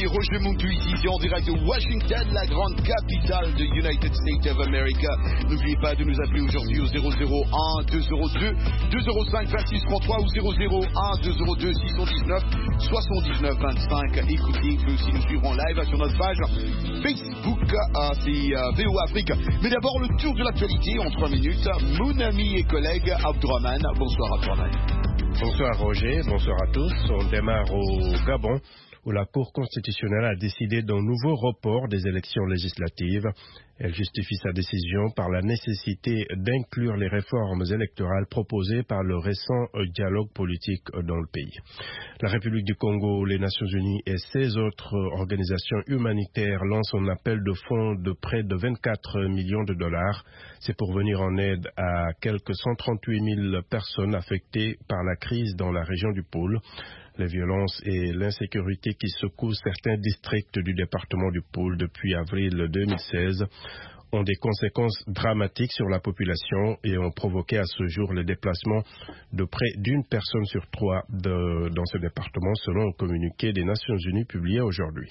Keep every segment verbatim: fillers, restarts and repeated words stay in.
Roger Muntu ici en direct de Washington, la grande capitale de United States of America. N'oubliez pas de nous appeler aujourd'hui au zéro zéro un deux zéro deux deux zéro cinq vingt-six trente-trois ou zéro zéro un deux zéro deux six cent dix-neuf soixante-dix-neuf vingt-cinq. Écoutez, vous pouvez aussi nous suivre en live sur notre page Facebook, euh, c'est euh, V O Afrique. Mais d'abord, le tour de l'actualité en trois minutes. Mon ami et collègue Abdourahmane. Bonsoir Abdourahmane. Bonsoir Roger, bonsoir à tous. On démarre au Gabon, où la Cour constitutionnelle a décidé d'un nouveau report des élections législatives. Elle justifie sa décision par la nécessité d'inclure les réformes électorales proposées par le récent dialogue politique dans le pays. La République du Congo, les Nations Unies et seize autres organisations humanitaires lancent un appel de fonds de près de vingt-quatre millions de dollars. C'est pour venir en aide à quelques cent trente-huit mille personnes affectées par la crise dans la région du Pôle. Les violences et l'insécurité qui secouent certains districts du département du Pôle depuis avril deux mille seize ont des conséquences dramatiques sur la population et ont provoqué à ce jour le déplacement de près d'une personne sur trois de, dans ce département, selon un communiqué des Nations Unies publié aujourd'hui.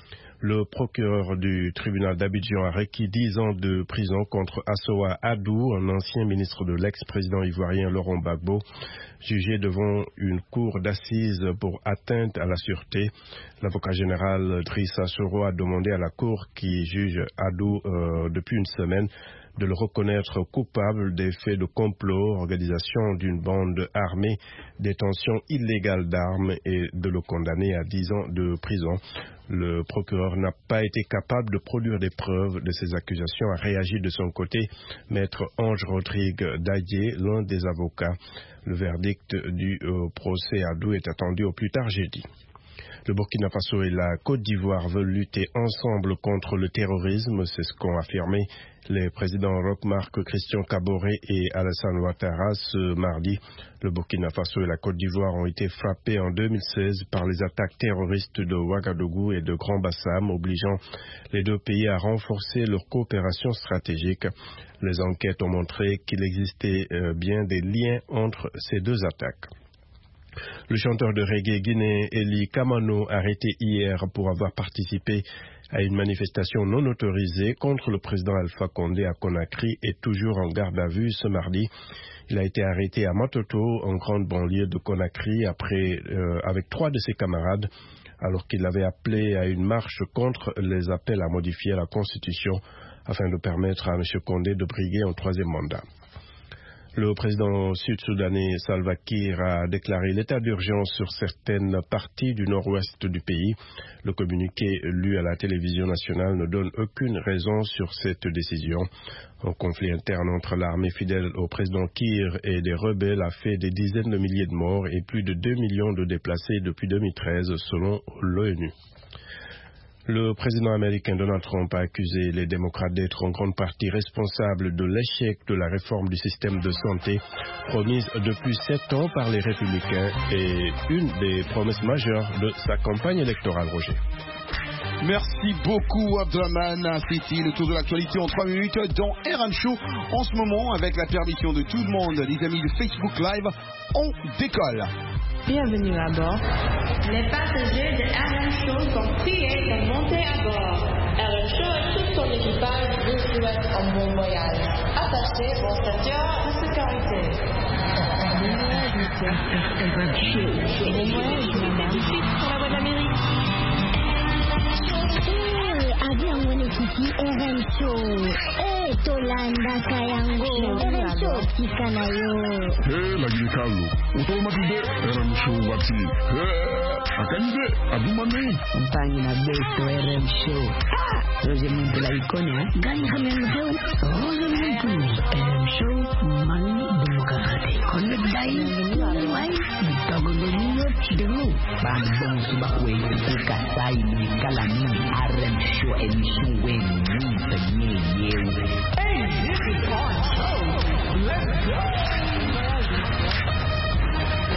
Le procureur du tribunal d'Abidjan a requis dix ans de prison contre Assoa Adou, un ancien ministre de l'ex-président ivoirien Laurent Gbagbo, jugé devant une cour d'assises pour atteinte à la sûreté. L'avocat général Drissa Soro a demandé à la cour qui juge Adou euh, depuis une semaine de le reconnaître coupable des faits de complot, organisation d'une bande armée, détention illégale d'armes et de le condamner à dix ans de prison. Le procureur n'a pas été capable de produire des preuves de ces accusations, a réagi de son côté Maître Ange Rodrigue Dadier, l'un des avocats. Le verdict du euh, procès Adou est attendu au plus tard jeudi. Le Burkina Faso et la Côte d'Ivoire veulent lutter ensemble contre le terrorisme, c'est ce qu'ont affirmé les présidents Roch-Marc Christian Kaboré et Alassane Ouattara ce mardi. Le Burkina Faso et la Côte d'Ivoire ont été frappés en deux mille seize par les attaques terroristes de Ouagadougou et de Grand Bassam, obligeant les deux pays à renforcer leur coopération stratégique. Les enquêtes ont montré qu'il existait euh, bien des liens entre ces deux attaques. Le chanteur de reggae guinéen Eli Kamano, arrêté hier pour avoir participé à une manifestation non autorisée contre le président Alpha Condé à Conakry, est toujours en garde à vue ce mardi. Il a été arrêté à Matoto, en grande banlieue de Conakry, après, euh, avec trois de ses camarades, alors qu'il avait appelé à une marche contre les appels à modifier la Constitution afin de permettre à M. Condé de briguer un troisième mandat. Le président sud-soudanais Salva Kiir a déclaré l'état d'urgence sur certaines parties du nord-ouest du pays. Le communiqué lu à la télévision nationale ne donne aucune raison sur cette décision. Un conflit interne entre l'armée fidèle au président Kiir et des rebelles a fait des dizaines de milliers de morts et plus de deux millions de déplacés depuis deux mille treize, selon l'ONU. Le président américain Donald Trump a accusé les démocrates d'être en grande partie responsables de l'échec de la réforme du système de santé promise depuis sept ans par les républicains et une des promesses majeures de sa campagne électorale, Roger. Merci beaucoup Abdourahmane. C'était le tour de l'actualité en trois minutes dans R M Show. En ce moment, avec la permission de tout le monde, les amis de Facebook Live, on décolle. Bienvenue à bord. Les passagers de R M Show sont priés de monter à bord. R M Show et tout son équipage vous souhaitent un bon voyage. Attachez vos ceintures de sécurité. R M Show. Bon voyage, madame. Pour la voix d'Amérique. Avion Wenekiki R M Show. Eh, Tolanda Kayango. R M Show Kikanayo. Eh, Lagini Kalu. Utomatide R M Show Wati. Eh, Akanize Abumani. Compagnie na Beto R M Show. Ah, Roger Muntu la Ikonia. Gani Hamemreu. Roger Muntu R M Show Mani Demokrati. Konde Dai. Wai. Tagolonio Chidemu. Bambong Subakwe. Kukasai ni Kalamini R M Show émission Wen Ni Penye. Hey, this is our show. Let's go.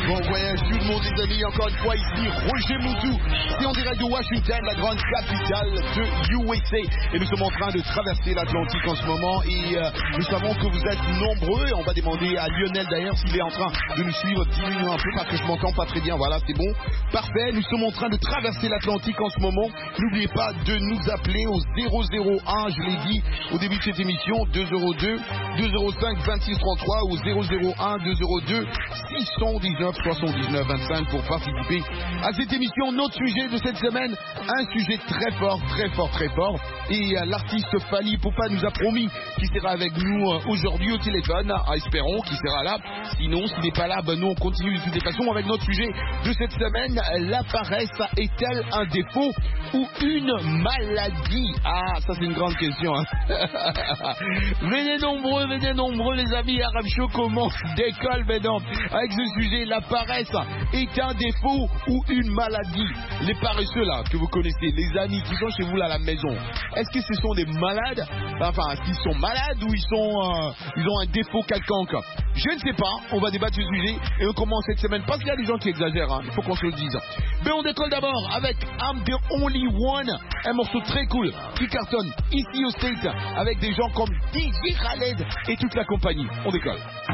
Bon voyage tout le monde les amis, encore une fois ici Roger Moutou, c'est en direct de Washington, la grande capitale de U S A. Et nous sommes en train de traverser l'Atlantique en ce moment et euh, nous savons que vous êtes nombreux. Et on va demander à Lionel d'ailleurs s'il est en train de nous suivre, diminuer un peu parce que je m'entends pas très bien. Voilà, c'est bon, parfait. Nous sommes en train de traverser l'Atlantique en ce moment. N'oubliez pas de nous appeler au zéro zéro un, je l'ai dit au début de cette émission, deux zéro deux, deux zéro cinq, vingt-six trente-trois ou zéro zéro un, deux zéro deux, six cent dix-neuf, soixante-dix-neuf, vingt-cinq pour participer à cette émission. Notre sujet de cette semaine, un sujet très fort, très fort, très fort. Et euh, l'artiste Fally Ipupa nous a promis qu'il sera avec nous euh, aujourd'hui au téléphone. Ah, espérons qu'il sera là. Sinon, s'il n'est pas là, ben, nous on continue de toutes les façons avec notre sujet de cette semaine. La paresse est-elle un défaut ou une maladie? Ah, ça c'est une grande question. Hein. Venez nombreux, venez nombreux les amis. Arab Show commence d'école maintenant avec ce sujet. La paresse est un défaut ou une maladie? Les paresseux là que vous connaissez, les amis qui sont chez vous là à la maison, est-ce que ce sont des malades? Enfin, est-ce qu'ils sont malades ou ils sont, euh, ils ont un défaut quelconque? Je ne sais pas. On va débattre sur ce sujet et on commence cette semaine parce qu'il y a des gens qui exagèrent. Hein. Il faut qu'on se le dise. Mais on décolle d'abord avec I'm the Only One, un morceau très cool qui cartonne ici au States avec des gens comme D J Khaled et toute la compagnie. On décolle.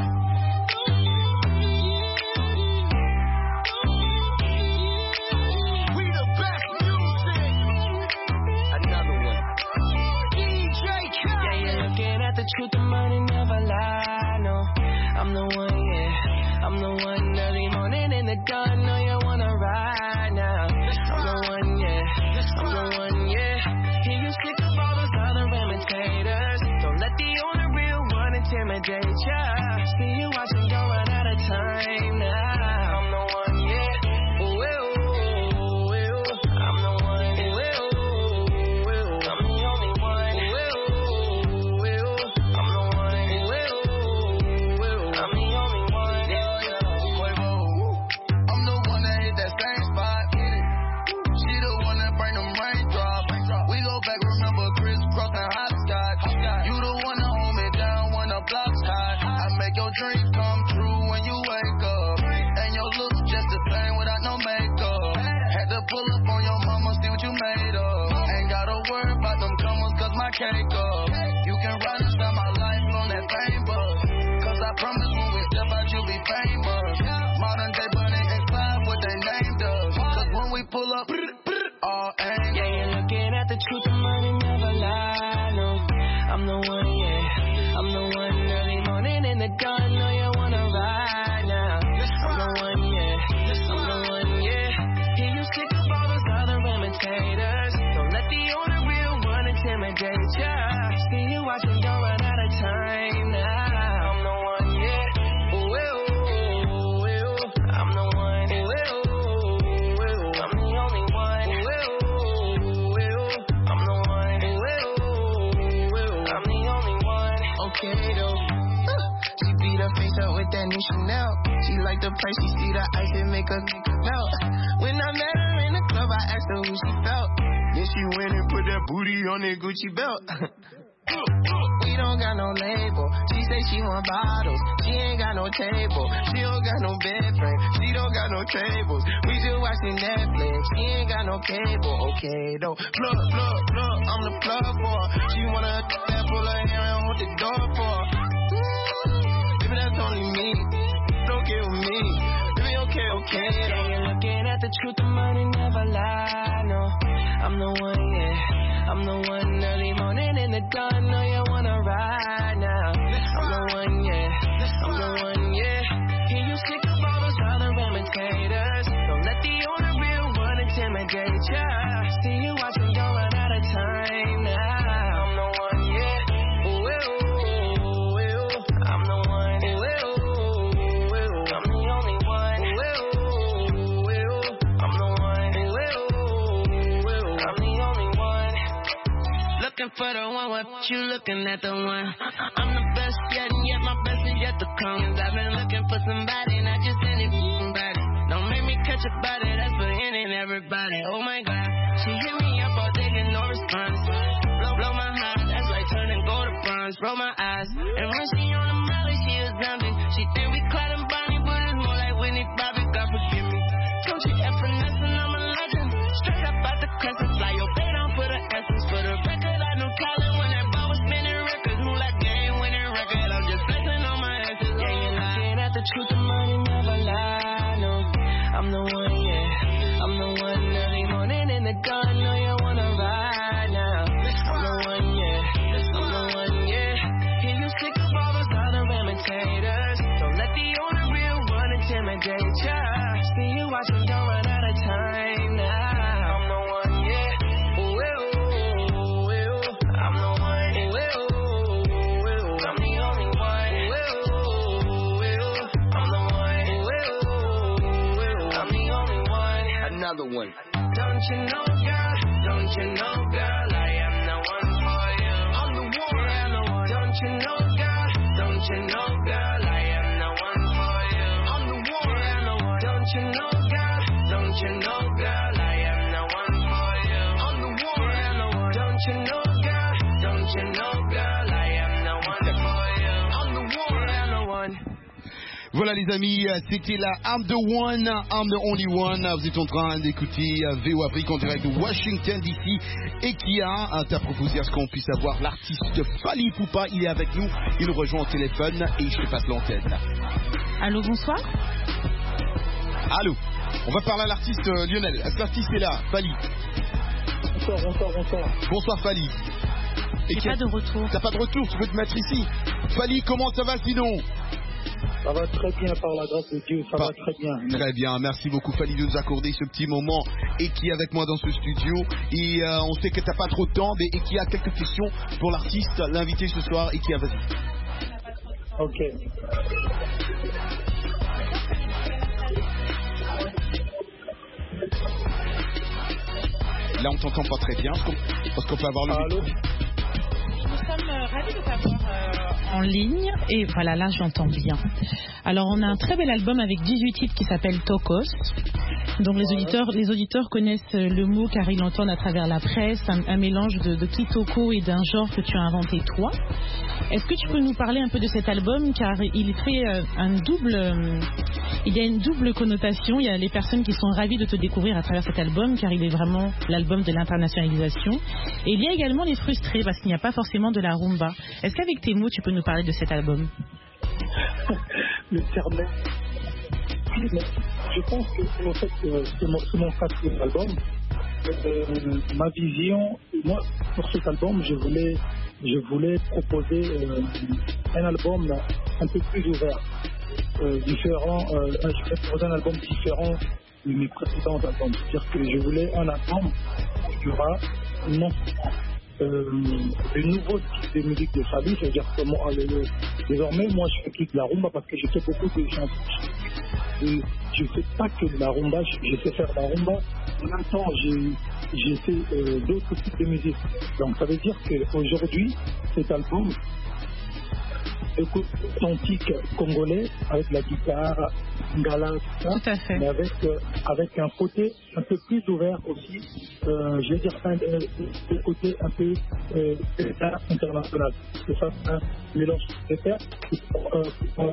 Truth, the money never lie, no. I'm the one, yeah. I'm the one early morning in the dawn. No, you wanna ride now. I'm the one, yeah. I'm the one, yeah. Hear you sick of all those other imitators. Don't let the only real one intimidate ya. See you watching, don't run out of time now. I'm the one, yeah. Ooh, ooh, ooh, ooh. I'm the one, ooh, ooh, ooh. I'm the only one, ooh, ooh, ooh. I'm the one, ooh, ooh, ooh. I'm the only one, yeah, yeah. I'm the one that hit that same spot. She the one that bring them raindrops. We go back, remember Chris Cross and hopscotch. You the one that hold me down when the block's hot. I make your dreams come true when you wake up. And your looks just the same without no makeup. Had to pull up on your mama, see what you made of. Ain't gotta worry about them comers cause my cake up. You can ride inside my life on that fame bus. Cause I promise when we step out you'll be famous. Modern day Bunny and Clyde, what they named us. Cause when we pull up, all angles. Yeah, you're looking at the truth, the money never lie, no. I'm the one, yeah. I'm the one early morning in the dawn. No, you wanna ride now. I'm the one, yeah. I'm the one, yeah. Hear you sick of all those other imitators. Don't let the only real one intimidate ya. See you watching, don't run out of time now. I'm the one, yeah. Ooh, ooh, ooh, ooh. I'm the one, ooh, ooh, ooh. I'm the only one, ooh, ooh, ooh. I'm the one, ooh, ooh, ooh. I'm the only one. Okay though. She beat her face up with that new Chanel. She like the price, she see the ice and make her melt. When I met her in the club, I asked her who she felt. Then she went and put that booty on that Gucci belt. We don't got no label. She say she want bottles. She ain't got no table. She don't got no bed frame. She don't got no tables. We just watching Netflix. She ain't got no cable. Okay though. Plug, plug, plug. I'm the plug for her. She wanna that pull her hair and hold the door for her. Baby, that's only me. Don't get with me. Baby, okay, okay. Yeah, you're looking at the truth. The money never lie. No, I'm the one, yeah. I'm the one early morning in the dawn. No, you wanna ride now. I'm the one, yeah. I'm the one, yeah. Hear you sick of all those other imitators. Don't let the only real one intimidate ya. See you watching, don't run out of time now. I'm the one, yeah. Ooh, ooh, ooh, ooh. I'm the one, ooh, ooh, ooh. I'm the only one, ooh, ooh, ooh. I'm the one, ooh, ooh, ooh. I'm the only one. Looking for the one, what you looking at the one? I'm the best yet, and yet my best is yet to come. Cause I've been looking for somebody, not just any body. Don't make me catch a body, that's for any and everybody. Oh my God, she hit me up all day, get no response. Blow, blow my heart, that's like turning gold to bronze. Roll my eyes, and when she on the molly, she a zombie. She think we Clyde and Bonnie, but it's more like Whitney Bobby. another one. Don't you know, girl? Don't you know, girl? I am the one for you. I'm the one. Yeah, I'm the one. Don't you know, girl? Don't you know, girl? I am the one for you. I'm the one. Yeah, I'm the one. Don't you know, girl? Don't you know, girl? I am the one for you. I'm the one. Yeah, I'm the one. Don't you know, girl? Don't you know, girl? I am the one for you. I'm the one. Yeah, I'm the one. Voilà les amis, c'était la I'm the one, I'm the only one. Vous êtes en train d'écouter V O Afrique en direct de Washington D C. Et qui a t'a proposé à ce qu'on puisse avoir l'artiste Fally Ipupa. Il est avec nous, il nous rejoint au téléphone et je te passe l'antenne. Allô, bonsoir. Allô, on va parler à l'artiste euh, Lionel. Est-ce que l'artiste est là? Fally. Bonsoir, bonsoir, bonsoir. Bonsoir Fally. Et qui a pas de retour. T'as pas de retour, tu peux te mettre ici. Fally, comment ça va sinon? Ça va très bien par la grâce de Dieu, ça bah, va très bien. Très bien, merci beaucoup Fally de nous accorder ce petit moment et qui est avec moi dans ce studio. Et euh, on sait que tu n'as pas trop de temps, mais et qui a quelques questions pour l'artiste, l'invité ce soir et qui a vas-y. Ok. Là on t'entend pas très bien, parce qu'on peut avoir le Allô? Nous sommes ravis de t'avoir euh, en ligne et voilà, là j'entends bien. Alors on a un très bel album avec dix-huit titres qui s'appelle Tokos. Donc les auditeurs, les auditeurs connaissent le mot car ils l'entendent à travers la presse, un, un mélange de, de kitoko et d'un genre que tu as inventé toi. Est-ce que tu peux nous parler un peu de cet album car il fait euh, un double, euh, il y a une double connotation. Il y a les personnes qui sont ravies de te découvrir à travers cet album car il est vraiment l'album de l'internationalisation. Et il y a également les frustrés parce qu'il n'y a pas forcément de la rumba. Est-ce qu'avec tes mots tu peux nous parler de cet album? Le terme. Je pense que en fait, euh, c'est mon, c'est mon quatrième album. Euh, ma vision, moi, pour cet album, je voulais, je voulais proposer euh, un album un peu plus ouvert, euh, différent. Euh, je voulais proposer un album différent de mes précédents albums. C'est-à-dire que je voulais un album où il y aura non euh, de nouveaux types de musique de Fally. C'est-à-dire que moi, le, désormais, moi, je fais plus de la rumba parce que je fais beaucoup de chansons. Et je ne fais pas que de la rumba, je, je sais faire de la rumba. En même temps, j'ai, j'ai fait euh, d'autres types de musique. Donc ça veut dire qu'aujourd'hui, cet album écoute authentique congolais avec la guitare, ngala, tout ça, tout à fait. Mais avec, euh, avec un côté un peu plus ouvert aussi, euh, je vais dire un euh, euh, côté un peu euh, international. C'est ça, un mélange de terre. Euh, euh,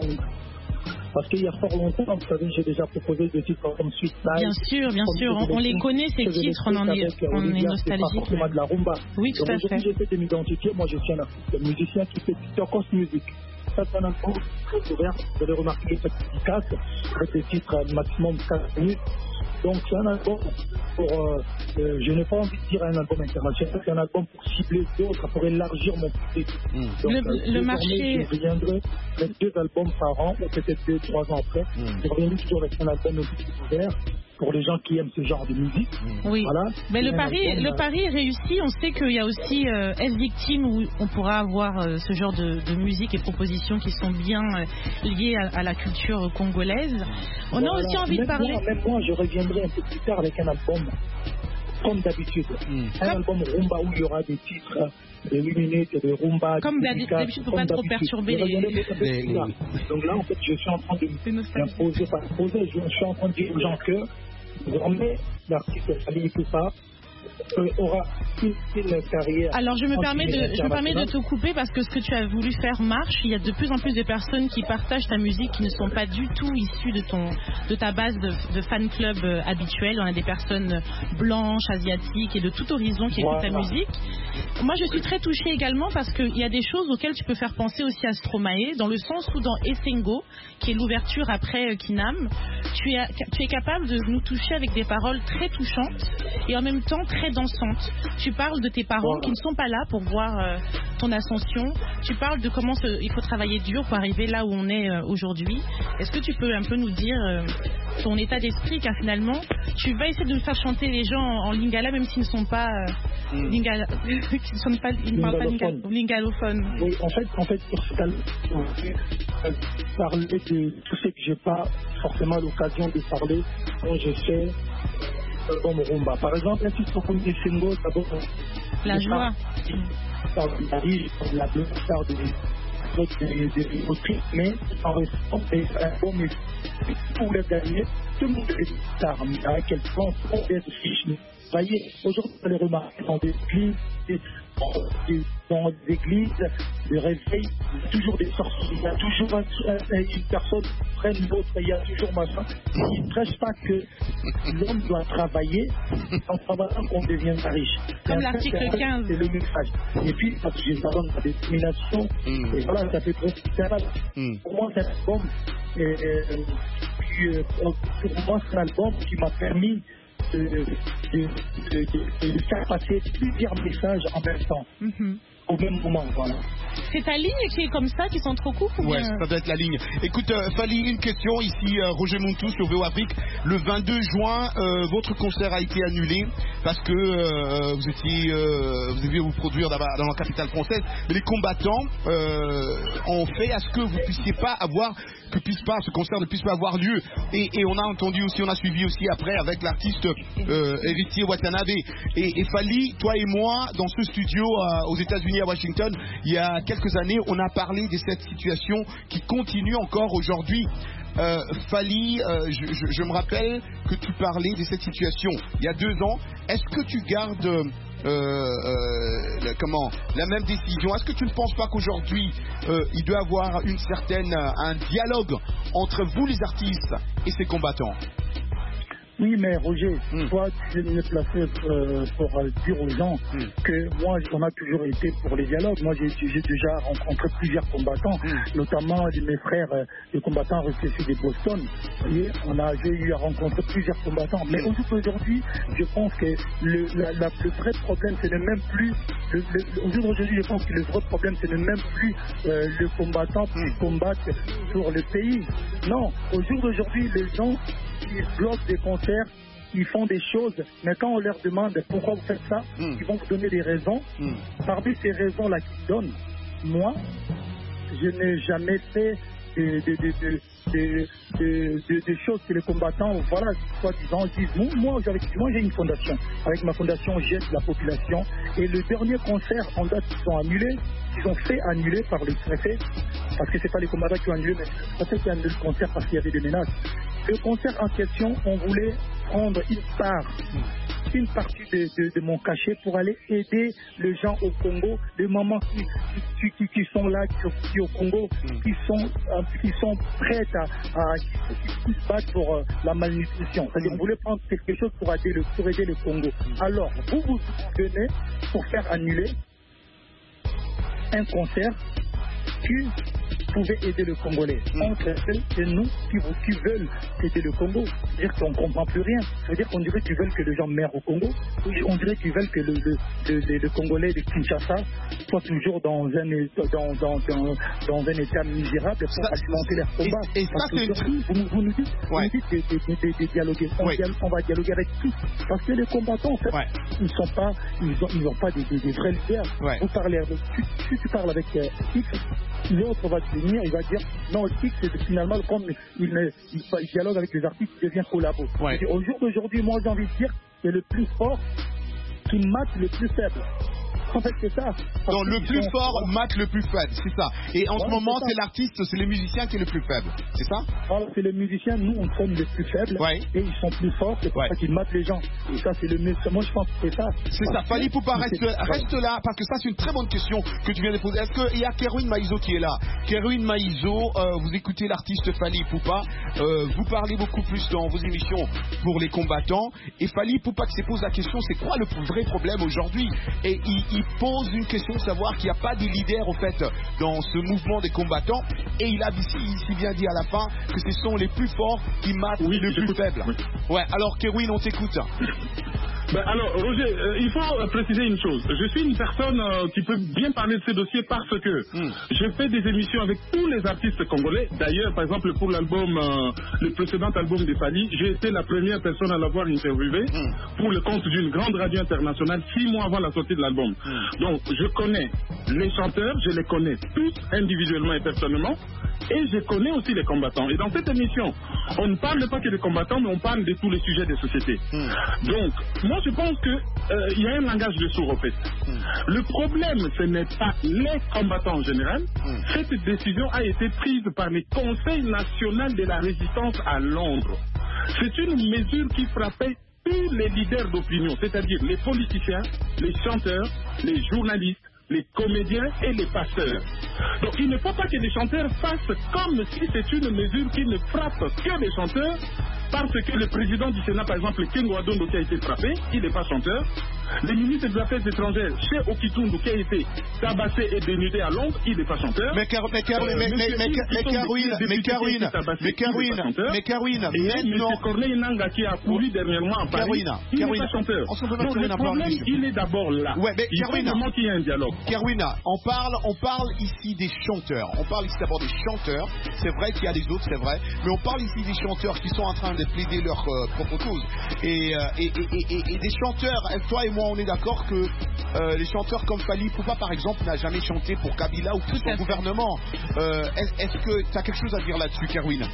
Parce qu'il y a fort longtemps, vous savez, j'ai déjà proposé des titres comme Sweet Life. Bien sûr, bien sûr, on, on les connaît ces titres, on en est, on est nostalgique. C'est pas forcément de la rumba. Oui, tout Donc, à fait. j'essaie de m'identifier, moi je suis un artiste, un musicien qui fait du Tokos Music. Ça, c'est un album très ouvert, vous allez remarquer cette efficace, avec des titres à maximum quatre minutes. Donc c'est un album pour, euh, euh, je n'ai pas envie de dire un album international, c'est un album pour cibler d'autres, pour élargir mon public. Mmh. Donc, le, euh, le marché... Je reviendrai avec deux albums par an, ou peut-être deux, trois ans après. Mmh. Je reviendrai toujours avec un album un peu plus ouvert pour les gens qui aiment ce genre de musique. Mmh. Oui, voilà. mais le pari, album, le pari est réussi. On sait qu'il y a aussi euh, S-Victime où on pourra avoir euh, ce genre de, de musique et propositions qui sont bien euh, liées à, à la culture congolaise. On voilà. a aussi envie même de parler... Moi, même moi, je reviendrai un peu plus tard avec un album comme d'habitude. Mmh. Un comme... album rumba où il y aura des titres de huit minutes, de rumba. Comme d'habitude, pour pas trop perturber les... les... les... Donc là, en fait, je suis en train de m'imposer, pas imposer, je suis en train de dire aux gens que désormais, l'artiste Fally Ipupa euh, aura une, une carrière. Alors je me permets de, je me permets de te couper parce que ce que tu as voulu faire marche. Il y a de plus en plus de personnes qui partagent ta musique qui ne sont pas du tout issues de ton, de ta base de, de fan club euh, habituelle. On a des personnes blanches, asiatiques et de tout horizon qui voilà. écoutent ta musique. Moi je suis très touchée également parce qu'il y a des choses auxquelles tu peux faire penser aussi à Stromae, dans le sens où dans Essengo, qui est l'ouverture après euh, Kinam, tu es, tu es capable de nous toucher avec des paroles très touchantes et en même temps très dansantes. Tu parles de tes parents qui ne sont pas là pour voir euh, ton ascension. Tu parles de comment ce, il faut travailler dur pour arriver là où on est euh, aujourd'hui. Est-ce que tu peux un peu nous dire euh, ton état d'esprit, car finalement tu vas essayer de nous faire chanter les gens en, en lingala même s'ils ne sont pas euh, mm. lingala, qu'ils ne sont pas, ils ne parlent pas lingala, lingalophones. Oui, en fait, en fait, pour ce cas, parler de tout ce que j'ai pas forcément l'occasion de parler quand je fais l'album Rumba. Par exemple, un titre comme Isengo, d'abord, la joie. Dans la plupart des des des autrices, mais en restant des albums pour les gagner, tout le monde est tard, mais à quel point on est fiche. Vous voyez, aujourd'hui, vous allez remarquer dans des églises, dans des églises, des réveils, il y a toujours des sorties, il y a toujours un, un, une personne qui prenne l'autre, il y a toujours machin. Ils ne prêchent pas que l'homme doit travailler, en travaillant qu'on devient riche. Comme l'article quinze. C'est le message. Et puis, parce que j'ai parlé de la discrimination, mm. et voilà, ça fait trop littéral. Mm. Pour moi, c'est un album, et, et, puis, euh, pour moi, c'est un album qui m'a permis de, de, de, de, de faire passer plusieurs messages en même temps. Mm-hmm. Au même moment, voilà. C'est ta ligne qui est comme ça, qui sont trop courts ou Ouais, bien... ça doit être la ligne. Écoute, euh, Fally, une question ici, euh, Roger Montou sur V O Afrique. Le vingt-deux juin, euh, votre concert a été annulé parce que euh, vous étiez, euh, vous deviez vous produire dans, dans la capitale française. Mais les combattants euh, ont fait à ce que vous puissiez pas avoir, que puisse pas, ce concert ne puisse pas avoir lieu. Et, et on a entendu aussi, on a suivi aussi après avec l'artiste euh, Héritier Watanabe. Et, et Fally, toi et moi, dans ce studio euh, aux États-Unis à Washington, il y a quelques années, on a parlé de cette situation qui continue encore aujourd'hui. Euh, Fally, euh, je, je, je me rappelle que tu parlais de cette situation il y a deux ans. Est-ce que tu gardes euh, euh, le, comment, la même décision? Est-ce que tu ne penses pas qu'aujourd'hui euh, il doit y avoir une certaine, un dialogue entre vous les artistes et ces combattants? Oui, mais Roger, mm. toi, tu es mieux placé euh, pour euh, dire aux gens mm. que moi, on a toujours été pour les dialogues. Moi, j'ai, j'ai déjà rencontré plusieurs combattants, mm. notamment mes frères, euh, les combattants restés de Boston. Et on a, j'ai eu à rencontrer plusieurs combattants. Mais aujourd'hui, je pense que le, la, la, le vrai problème, c'est même plus... Le, le, aujourd'hui, je pense que le vrai problème, c'est même plus euh, le combattant qui mm. combat pour le pays. Non, au jour d'aujourd'hui, les gens... ils bloquent des concerts, ils font des choses, mais quand on leur demande pourquoi vous faites ça, mm. ils vont vous donner des raisons. Mm. Parmi ces raisons-là qu'ils donnent, moi, je n'ai jamais fait des de, de, de, de, de, de, de choses que les combattants, voilà, soi-disant, disent. Moi, moi, moi, j'ai une fondation. Avec ma fondation, j'aide la population. Et le dernier concert en date, ils sont annulés. Ils ont fait annuler par le préfet, parce que ce n'est pas les combattants qui ont annulé, mais le préfet qui a annulé le concert parce qu'il y avait des menaces. Le concert en question, on voulait prendre une part, une partie de, de, de mon cachet pour aller aider les gens au Congo, les mamans qui, qui, qui, qui sont là, qui, qui au Congo, qui sont, euh, qui sont prêtes à, à qui, qui se battent pour euh, la malnutrition. C'est-à-dire, on voulait prendre quelque chose pour aider le, pour aider le Congo. Alors, vous vous venez pour faire annuler un concert qui pouvait aider le Congolais. Mm. Entre eux et nous qui, qui veulent aider le Congo. C'est-à-dire qu'on ne comprend plus rien. Ça veut dire qu'on dirait qu'ils veulent que les gens meurent au Congo. On dirait qu'ils veulent que le, le, le, le Congolais de Kinshasa soit toujours dans un, dans, dans, dans, dans un état misérable pour ça, alimenter leurs combats. Et, et ça, c'est une... vous, vous nous dites, ouais. vous nous dites de, de, de, de dialoguer. On, ouais. dialogue, on va dialoguer avec tous. Parce que les combattants, en fait, ouais. ils sont pas, ils n'ont ils ont pas des, des, des vrais leaders. Ouais. Vous parlez avec, si, si tu parles avec euh, X, l'autre va venir, il va dire non, X, c'est finalement comme il, il, il dialogue avec les artistes, il devient collabo. Ouais. Et au jour d'aujourd'hui, moi j'ai envie de dire que le plus fort qui mate le plus faible. En fait, c'est ça. Donc, le plus fort mate le plus faible, c'est ça. Et en ouais, ce moment, c'est, c'est l'artiste, c'est le musicien qui est le plus faible, c'est ça? Alors, c'est les musiciens, nous, on sommes les plus faibles, ouais. et ils sont plus forts, c'est pour ouais. ça qu'ils matent les gens. Et ça, c'est le mieux. Moi, je pense que c'est ça. C'est ça. Fally Poupa, reste, reste là, parce que ça, c'est une très bonne question que tu viens de poser. Est-ce qu'il y a Kerwin Maïzo qui est là? Kerwin Maïzo, euh, vous écoutez l'artiste Fally Poupa, euh, vous parlez beaucoup plus dans vos émissions pour les combattants, et Fally Poupa qui se pose la question, c'est quoi le vrai problème aujourd'hui? Et il, il pose une question de savoir qu'il n'y a pas de leader au fait dans ce mouvement des combattants, et il a ici, ici bien dit à la fin que ce sont les plus forts qui matent oui, les plus faibles. Oui. Ouais, alors Kerwin, on t'écoute. Ben alors, Roger, euh, il faut euh, préciser une chose. Je suis une personne euh, qui peut bien parler de ces dossiers parce que mm. je fais des émissions avec tous les artistes congolais. D'ailleurs, par exemple, pour l'album, euh, le précédent album de Fally, j'ai été la première personne à l'avoir interviewé mm. pour le compte d'une grande radio internationale six mois avant la sortie de l'album. Mm. Donc, je connais les chanteurs, je les connais tous individuellement et personnellement, et je connais aussi les combattants. Et dans cette émission, on ne parle pas que des combattants, mais on parle de tous les sujets de société. Mmh. Donc, moi je pense qu'il euh, y a un langage de sourds, en fait. Mmh. Le problème, ce n'est pas les combattants en général. Mmh. Cette décision a été prise par le Conseil national de la résistance à Londres. C'est une mesure qui frappait tous les leaders d'opinion, c'est-à-dire les politiciens, les chanteurs, les journalistes, les comédiens et les pasteurs. Donc il ne faut pas que les chanteurs fassent comme si c'est une mesure qui ne frappe que les chanteurs, parce que le président du Sénat, par exemple, Kengo Adondo, qui a été frappé, il n'est pas chanteur. Le ministre des Affaires étrangères, chez Okitundu, qui a été tabassé et dénudé à Londres, il n'est pas chanteur. Mais Caroline, mais Caroline, mais Caroline, mais Caroline, mais Caroline, et M. Corneille Nanga, qui a couru dernièrement à Paris, il n'est pas chanteur. Donc le problème, il est d'abord là. Ouais, mais il faut vraiment qu'il y ait un dialogue. Carouina, on parle, on parle ici des chanteurs. On parle ici d'abord des chanteurs. C'est vrai qu'il y a des autres, c'est vrai. Mais on parle ici des chanteurs qui sont en train de plaider leur euh, propre cause. Et, euh, et, et, et, et des chanteurs, toi et moi, on est d'accord que euh, les chanteurs comme Fally Ipupa, par exemple, n'a jamais chanté pour Kabila ou pour son gouvernement. Euh, Est-ce que tu as quelque chose à dire là-dessus, Carouina?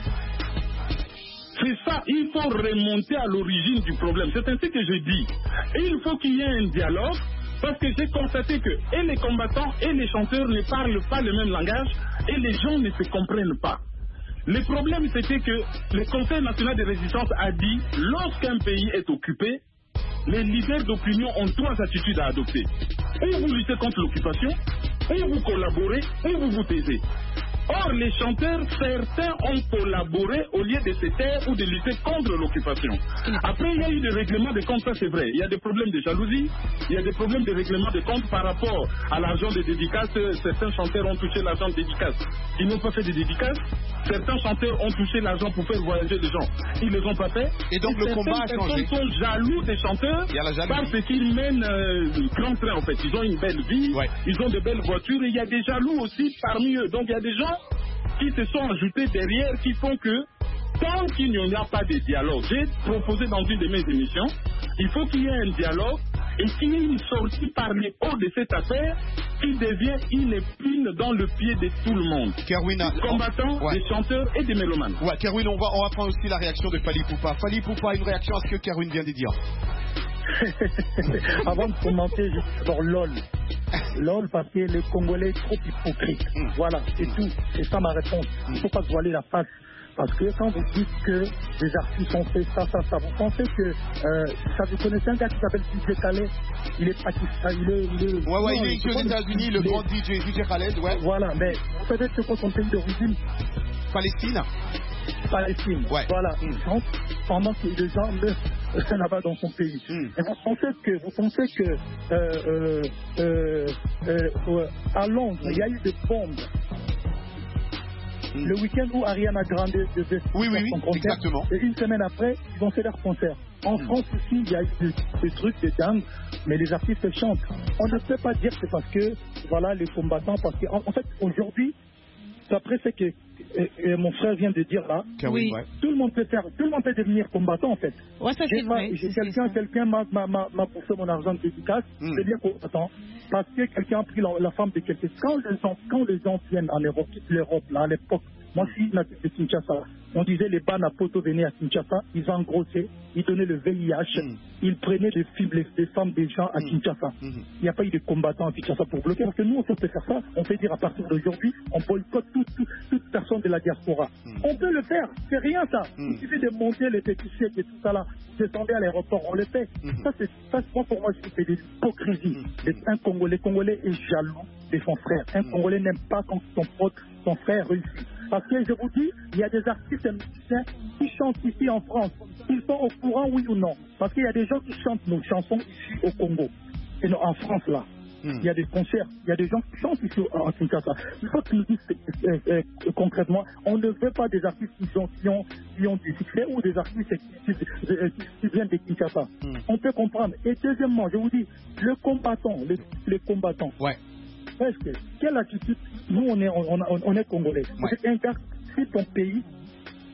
C'est ça, il faut remonter à l'origine du problème. C'est ainsi que je dis. Et il faut qu'il y ait un dialogue. Parce que j'ai constaté que et les combattants et les chanteurs ne parlent pas le même langage et les gens ne se comprennent pas. Le problème, c'était que le Conseil national de résistance a dit lorsqu'un pays est occupé, les leaders d'opinion ont trois attitudes à adopter. Ou vous luttez contre l'occupation, ou vous collaborez, ou vous vous taisez. Or, les chanteurs, certains ont collaboré au lieu de se taire ou de lutter contre l'occupation. Après, il y a eu des règlements de compte, ça c'est vrai. Il y a des problèmes de jalousie, il y a des problèmes de règlement de compte par rapport à l'argent de dédicaces. Certains chanteurs ont touché l'argent de dédicaces. Ils n'ont pas fait de dédicaces. Certains chanteurs ont touché l'argent pour faire voyager les gens. Ils ne les ont pas fait. Et donc, et le combat a changé. Certaines personnes sont jaloux des chanteurs parce qu'ils mènent euh, grand train, en fait. Ils ont une belle vie, ouais. Ils ont de belles voitures et il y a des jaloux aussi parmi eux. Donc, il y a des gens qui se sont ajoutés derrière, qui font que tant qu'il n'y a pas de dialogue, j'ai proposé dans une de mes émissions, il faut qu'il y ait un dialogue et qu'il y ait une sortie par les hauts de cette affaire qui devient une épine dans le pied de tout le monde. Carouina, des combattants, ouais. Des chanteurs et des mélomanes. Ouais, Carouina, on va, on va prendre aussi la réaction de Fally Ipupa. Fally Ipupa, une réaction à ce que Carouina vient de dire. Avant de commenter, je suis sur LOL. LOL parce que les Congolais sont trop hypocrites. Mm. Voilà, c'est mm. tout. C'est ça ma réponse. Il ne faut pas se voiler la face. Parce que quand vous dites que les artistes ont fait ça, ça, ça, vous pensez que euh, ça, vous connaissez un gars qui s'appelle D J Khaled. Il est pakistanais, il est, il est... Ouais, ouais, non, il est aux États-Unis, le grand D J, D J Khaled, ouais. Voilà, mais vous savez c'est quoi son pays d'origine? Palestine. Palestine, ouais. Voilà. Mm. Pendant que les gens meurent là-bas dans son pays. Mm. Et vous pensez que, vous pensez que euh, euh, euh, euh, à Londres, mm. il y a eu des bombes. Mm. Le week-end où Ariana Grande devait faire oui, oui, son concert, exactement. Et une semaine après, ils ont fait leur concert. En mm. France aussi, il y a eu des, des trucs de dingue, mais les artistes chantent. On ne peut pas dire que c'est parce que, voilà, les combattants, parce que, en, en fait, aujourd'hui, après ce que et, et mon frère vient de dire là, oui. Ouais. Tout le monde peut faire, tout le monde peut devenir combattant en fait. Ouais, ça c'est vrai. J'ai quelqu'un, quelqu'un m'a bouffé mon argent de dédicace, mm. c'est bien combattant, parce que quelqu'un a pris la, la femme de quelqu'un. Quand les gens, quand les gens viennent en Europe, quittent l'Europe là à l'époque, moi je suis natif de Kinshasa. On disait les bannes à Poto venaient à Kinshasa, ils engrossaient, ils donnaient le V I H, mm. ils prenaient des films, les, les femmes des gens à mm. Kinshasa. Il mm. n'y a pas eu de combattants à Kinshasa pour bloquer, parce que nous, on peut faire ça. On peut dire à partir d'aujourd'hui, on boycotte toute, toute, toute personne de la diaspora. Mm. On peut le faire, c'est rien ça. Mm. Il suffit de monter les pétitions et tout ça là, descendre à l'aéroport, on le fait. Mm. Ça, c'est ça, pour moi, c'est de l'hypocrisie. Mm. Un Congolais, Congolais est jaloux de son frère. Un mm. Congolais n'aime pas quand son pote, son frère réussit. Parce que je vous dis, il y a des artistes et musiciens qui chantent ici en France. Ils sont au courant, oui ou non. Parce qu'il y a des gens qui chantent nos chansons ici au Congo. Et non, en France, là. Mm. Il y a des concerts, il y a des gens qui chantent ici en Kinshasa. Il faut qu'ils nous disent euh, euh, euh, concrètement, on ne veut pas des artistes qui ont, qui ont, qui ont du succès ou des artistes qui, qui, qui, qui viennent de Kinshasa. Mm. On peut comprendre. Et deuxièmement, je vous dis, le combattant, les, les combattants. Ouais. Est-ce que, quelle attitude, nous on est, on, on, on est Congolais. Ouais. C'est un gars, si ton pays,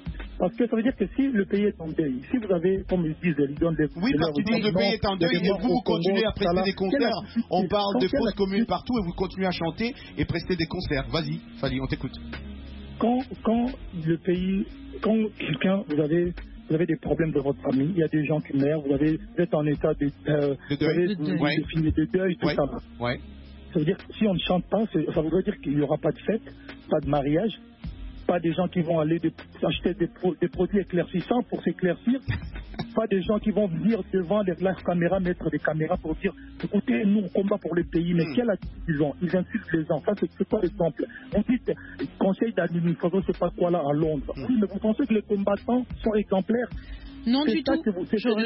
Parce que ça veut dire que si le pays est en deuil, si vous avez, comme ils disent, ils donnent des... Oui, parce qu'ils disent le pays est en deuil et vous, vous continuez à prester des concerts. On parle de fausses communes partout et vous continuez à chanter et prester des concerts. Vas-y, Fally, on t'écoute. Quand, quand le pays, quand quelqu'un, vous avez... Vous avez des problèmes de votre famille, il y a des gens qui meurent, vous, avez, vous êtes en état de, euh, de deuil, vous avez, de, vous, ouais. de, de deuil, tout ouais. ça. Ouais. Ça veut dire que si on ne chante pas, ça voudrait dire qu'il n'y aura pas de fête, pas de mariage, pas des gens qui vont aller de, acheter des, pro, des produits éclaircissants pour s'éclaircir, pas des gens qui vont venir devant les, la caméra, mettre des caméras pour dire écoutez, nous on combat pour le pays, mais mm. quelle attitude ils ont? Ils insultent les gens. Ça, c'est quoi l'exemple? Vous dites conseil d'administration, c'est pas quoi là à Londres. Mm. Oui, mais vous pensez que les combattants sont exemplaires? Non, du tout. C'est ce genre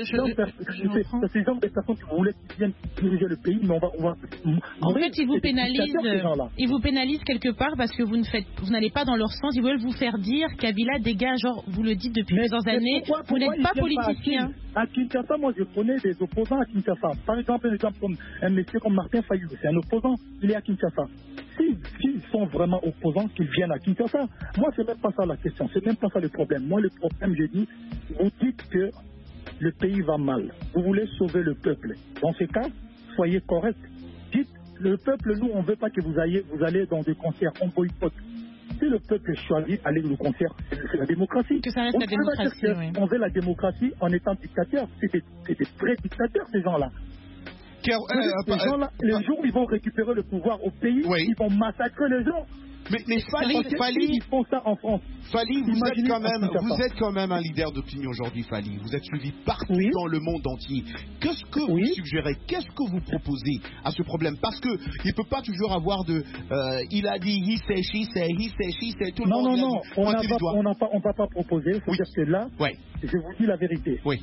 de personnes que vous voulez qui viennent diriger le pays, mais on va... On va en fait, ils vous pénalisent, ils vous pénalisent quelque part parce que vous ne faites, vous n'allez pas dans leur sens. Ils veulent vous faire dire Kabila dégage, genre, vous le dites depuis plusieurs années, pourquoi, pourquoi vous n'êtes pas politicien. À Kinshasa, moi, je connais des opposants à Kinshasa. Par exemple, un exemple comme un monsieur comme Martin Fayou, c'est un opposant, il est à Kinshasa. S'ils si, si sont vraiment opposants, qu'ils viennent à Kinshasa. Moi, c'est même pas ça la question, c'est même pas ça le problème. Moi, le problème, je dis, vous dites que le pays va mal. Vous voulez sauver le peuple. Dans ce cas, soyez correct. Dites, le peuple, nous, on ne veut pas que vous ayez, vous allez dans des concerts, on boycotte. Si le peuple choisit d'aller au concert, c'est la démocratie. Que ça reste on la démocratie, que oui. On veut la démocratie en étant dictateur. C'est des, des vrais dictateurs, ces gens-là. Car, euh, ces euh, gens-là, euh, les euh, jours où ils vont récupérer le pouvoir au pays, oui. ils vont massacrer les gens. Mais, mais Fally, Fally, ils font ça en France. Fally, vous êtes quand même, vous êtes quand même un leader d'opinion aujourd'hui, Fally. Vous êtes suivi partout oui. dans le monde entier. Qu'est-ce que oui. vous suggérez, qu'est-ce que vous proposez à ce problème? Parce que il peut pas toujours avoir de, euh, il a dit, he say, she say, he say, she say, tout le non, monde. Non, non, non, on n'a pas, on n'a pas, on va pas proposer. C'est-à-dire oui. que là, ouais. je vous dis la vérité. Oui.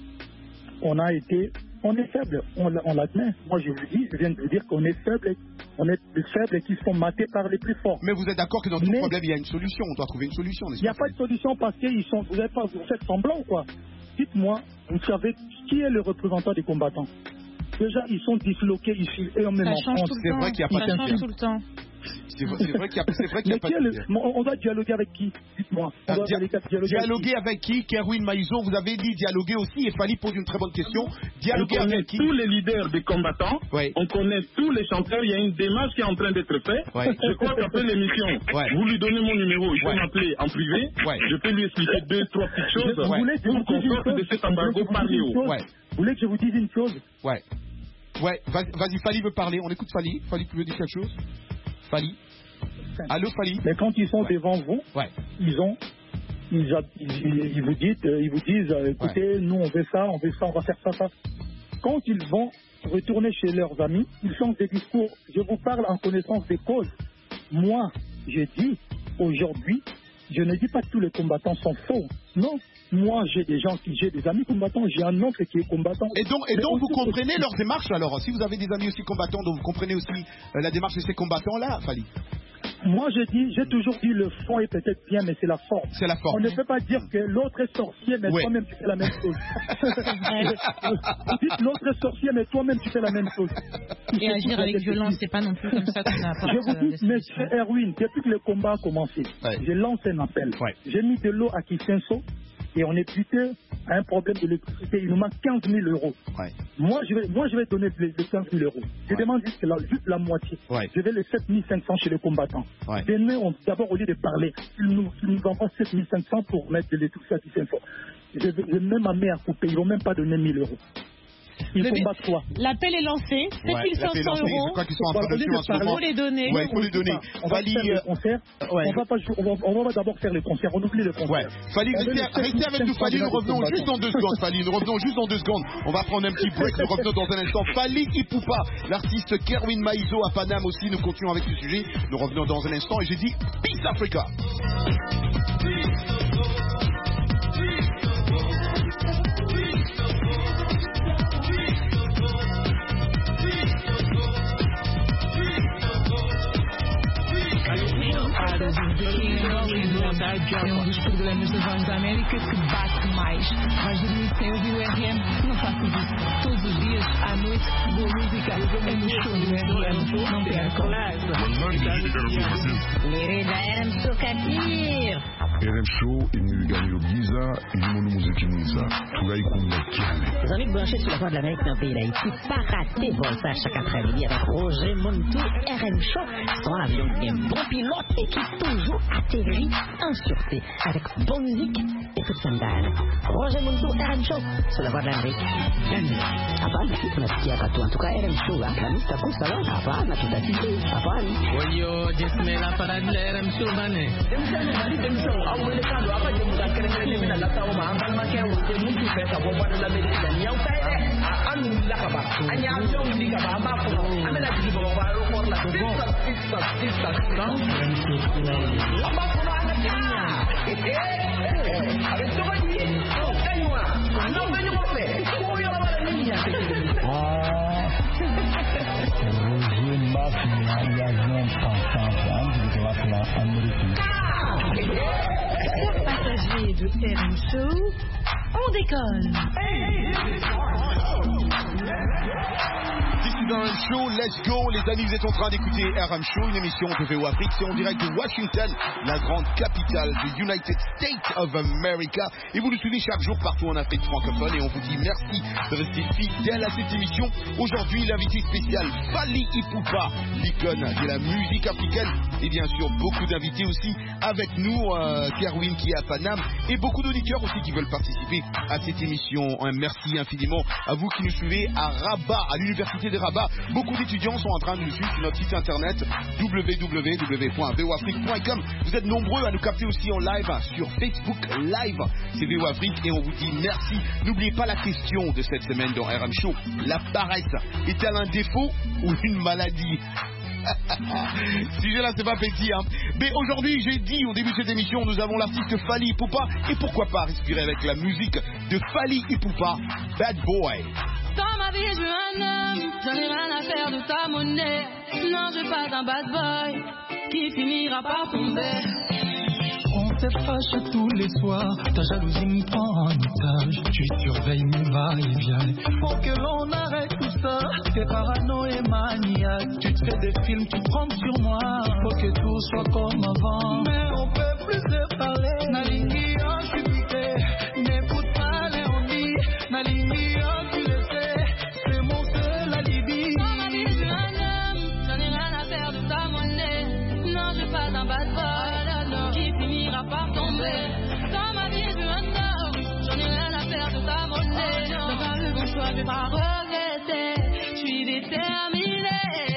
On a été, on est faible, on, on l'admet. Moi, je vous dis, je viens de vous dire qu'on est faible, on est les faibles qui sont matés par les plus forts. Mais vous êtes d'accord que dans tout Mais, problème, il y a une solution, on doit trouver une solution, n'est-ce pas? Il n'y a pas de solution parce qu'ils sont, vous n'êtes pas, vous faites semblant, quoi. Dites-moi, vous savez qui est le représentant des combattants? Déjà, ils sont disloqués ici, et en même temps. C'est vrai qu'il n'y a pas de change tout le temps. C'est vrai, vrai qu'il n'y a, a pas de... Le... On doit dialoguer avec qui? Dites-moi. On ah, doit dia dialoguer, dialoguer avec qui? Kerwin Maïzo, vous avez dit dialoguer aussi, et Fally pose une très bonne question. Dialoguer on avec qui? Tous les leaders des combattants, ouais. on connaît tous les chanteurs, il y a une démarche qui est en train d'être faite. Ouais. Je crois qu'après l'émission, ouais. vous lui donnez mon numéro, il ouais. peut m'appeler en privé, ouais. je peux lui expliquer deux, trois petites choses vous voulez que pour qu'on sorte de cet embargo par les hauts. Ouais. Vous voulez que je vous dise une chose? Ouais. Ouais, vas-y, Fally veut parler, on écoute Fally. Fally, tu veux dire quelque chose? Fally? Allô, Fally? Mais quand ils sont ouais. devant vous, ouais. ils ont, ils, ils, ils vous disent, ils vous disent, écoutez, ouais. nous on veut ça, on veut ça, on va faire ça, ça. Quand ils vont retourner chez leurs amis, ils changent des discours. Je vous parle en connaissance des causes. Moi, je dis aujourd'hui, je ne dis pas que tous les combattants sont faux. Non. Moi, j'ai des gens qui, j'ai des amis combattants, j'ai un oncle qui est combattant. Et donc, et donc vous comprenez aussi leur démarche alors? Si vous avez des amis aussi combattants, donc vous comprenez aussi euh, la démarche de ces combattants-là, Fally? Moi, je dis, j'ai toujours dit le fond est peut-être bien, mais c'est la forme. C'est la forme. On ne peut pas dire que l'autre est sorcier, mais ouais. toi-même tu fais la même chose. Vous dites l'autre est sorcier, mais toi-même tu fais la même chose. Et agir avec violence, c'est pas non plus comme ça qu'on a apporté. Je vous dis, monsieur Erwin, depuis que le combat a commencé, ouais. j'ai lancé un appel. Ouais. J'ai mis de l'eau à Kisenso. Et on est buté à un problème de l'électricité. Il nous manque quinze mille euros. Ouais. Moi, je vais, moi, je vais donner les, les quinze mille euros. Je ouais. demande juste la, juste la moitié. Ouais. Je vais les sept mille cinq cents chez les combattants. Ouais. D'abord, au lieu de parler, ils nous, ils nous envoient sept mille cinq cents pour mettre de l'électricité à Kisenso. Je vais même ma mère couper. Ils ne vont même pas donner mille euros. Ils combattent quoi? L'appel est lancé. sept mille cinq cents euros. Je crois qu'ils sont en train de suivre en ce moment. Il faut les donner. Ouais, il faut les donner. On va faire les concerts. Ouais. On va pas jouer, on va, on va d'abord faire les concerts. On oublie les concerts. Ouais. Fally, restez avec nous, Fally. Nous revenons juste dans deux secondes, Fally. Nous revenons juste dans deux secondes. On va prendre un petit break. Nous revenons dans un instant. Fally Ipupa, l'artiste Kerwin Maïzo à Paname aussi. Nous continuons avec ce sujet. Nous revenons dans un instant. Et j'ai dit Peace Africa. É um dos programas da Voz da América que bate mais. Vais dormir sem ouvir o R M? Não faças isso. Todos os dias, à noite, boa música é no show do R M. Não percam. Merida R M Sucatir. R M Show imiganiro byiza irimo n'umuziki mwiza turayikunda cyane. Les amis branchés sur la voie de l'Amérique dans le pays d'Haïti, pas raté Voltage chaque après-midi avec Roger Montou, R M Show, son avion un bon pilote et qui toujours atterrit en sûreté avec bonne musique et toute scandale. Roger Montou, R M Show, sur la voie de l'Amérique. Hapana, tunasikia katu en tout cas R M Show, la mista kusa la, hapana, tutatiti, hapana. Oyo, jesmela para de R M Show, bane. Passagers de R M Show, on décolle. This is R M Show, let's go. Les amis, vous êtes en train d'écouter R M Show, une émission de V O Afrique. C'est en direct de Washington, la grande capitale du United States of America. Et vous nous suivez chaque jour partout en Afrique francophone. Et on vous dit merci de rester fidèle à cette émission. Aujourd'hui, l'invité spécial, Fally Ipupa, l'icône de la musique africaine. Et bien sûr, beaucoup d'invités aussi avec nous, euh, Kerwin qui est à Paname. Et beaucoup d'auditeurs aussi qui veulent participer à cette émission. Un merci infiniment à vous qui nous suivez à Rabat, à l'université de Rabat. Beaucoup d'étudiants sont en train de nous suivre sur notre site internet w w w point v o afrique point com. Vous êtes nombreux à nous capter aussi en live sur Facebook Live. C'est V O Afrique et on vous dit merci. N'oubliez pas la question de cette semaine dans R M Show. La paresse est-elle un défaut ou une maladie? Ce sujet-là, c'est pas petit, hein. Mais aujourd'hui, j'ai dit au début de cette émission, nous avons l'artiste Fally Ipupa. Et pourquoi pas respirer avec la musique de Fally Ipupa, Bad Boy. Dans ma vie, je veux un homme, j'en ai rien à faire de ta monnaie. Non, je veux pas un bad boy qui finira par tomber. On s'effache tous les soirs, ta jalousie me prend en otage. Tu surveilles mes va-et-vient. Faut que l'on arrête tout ça, t'es parano et maniaque. Tu te fais des films, tu prends sur moi. Faut que tout soit comme avant. Mais on peut plus se parler. Nalingi, oh, je suis piqué. N'écoute pas les on dit. Nalingi, oh, tu le sais. C'est mon seul alibi. Dans ma vie, je veux un homme, j'en ai rien à faire de ta monnaie. Non, je veux pas un bad boy qui finira par tomber. Dans ma vie, je veux un homme, j'en ai rien à faire de ta monnaie. Dans pas le bon choix, je vais pas regretter. Je suis déterminée.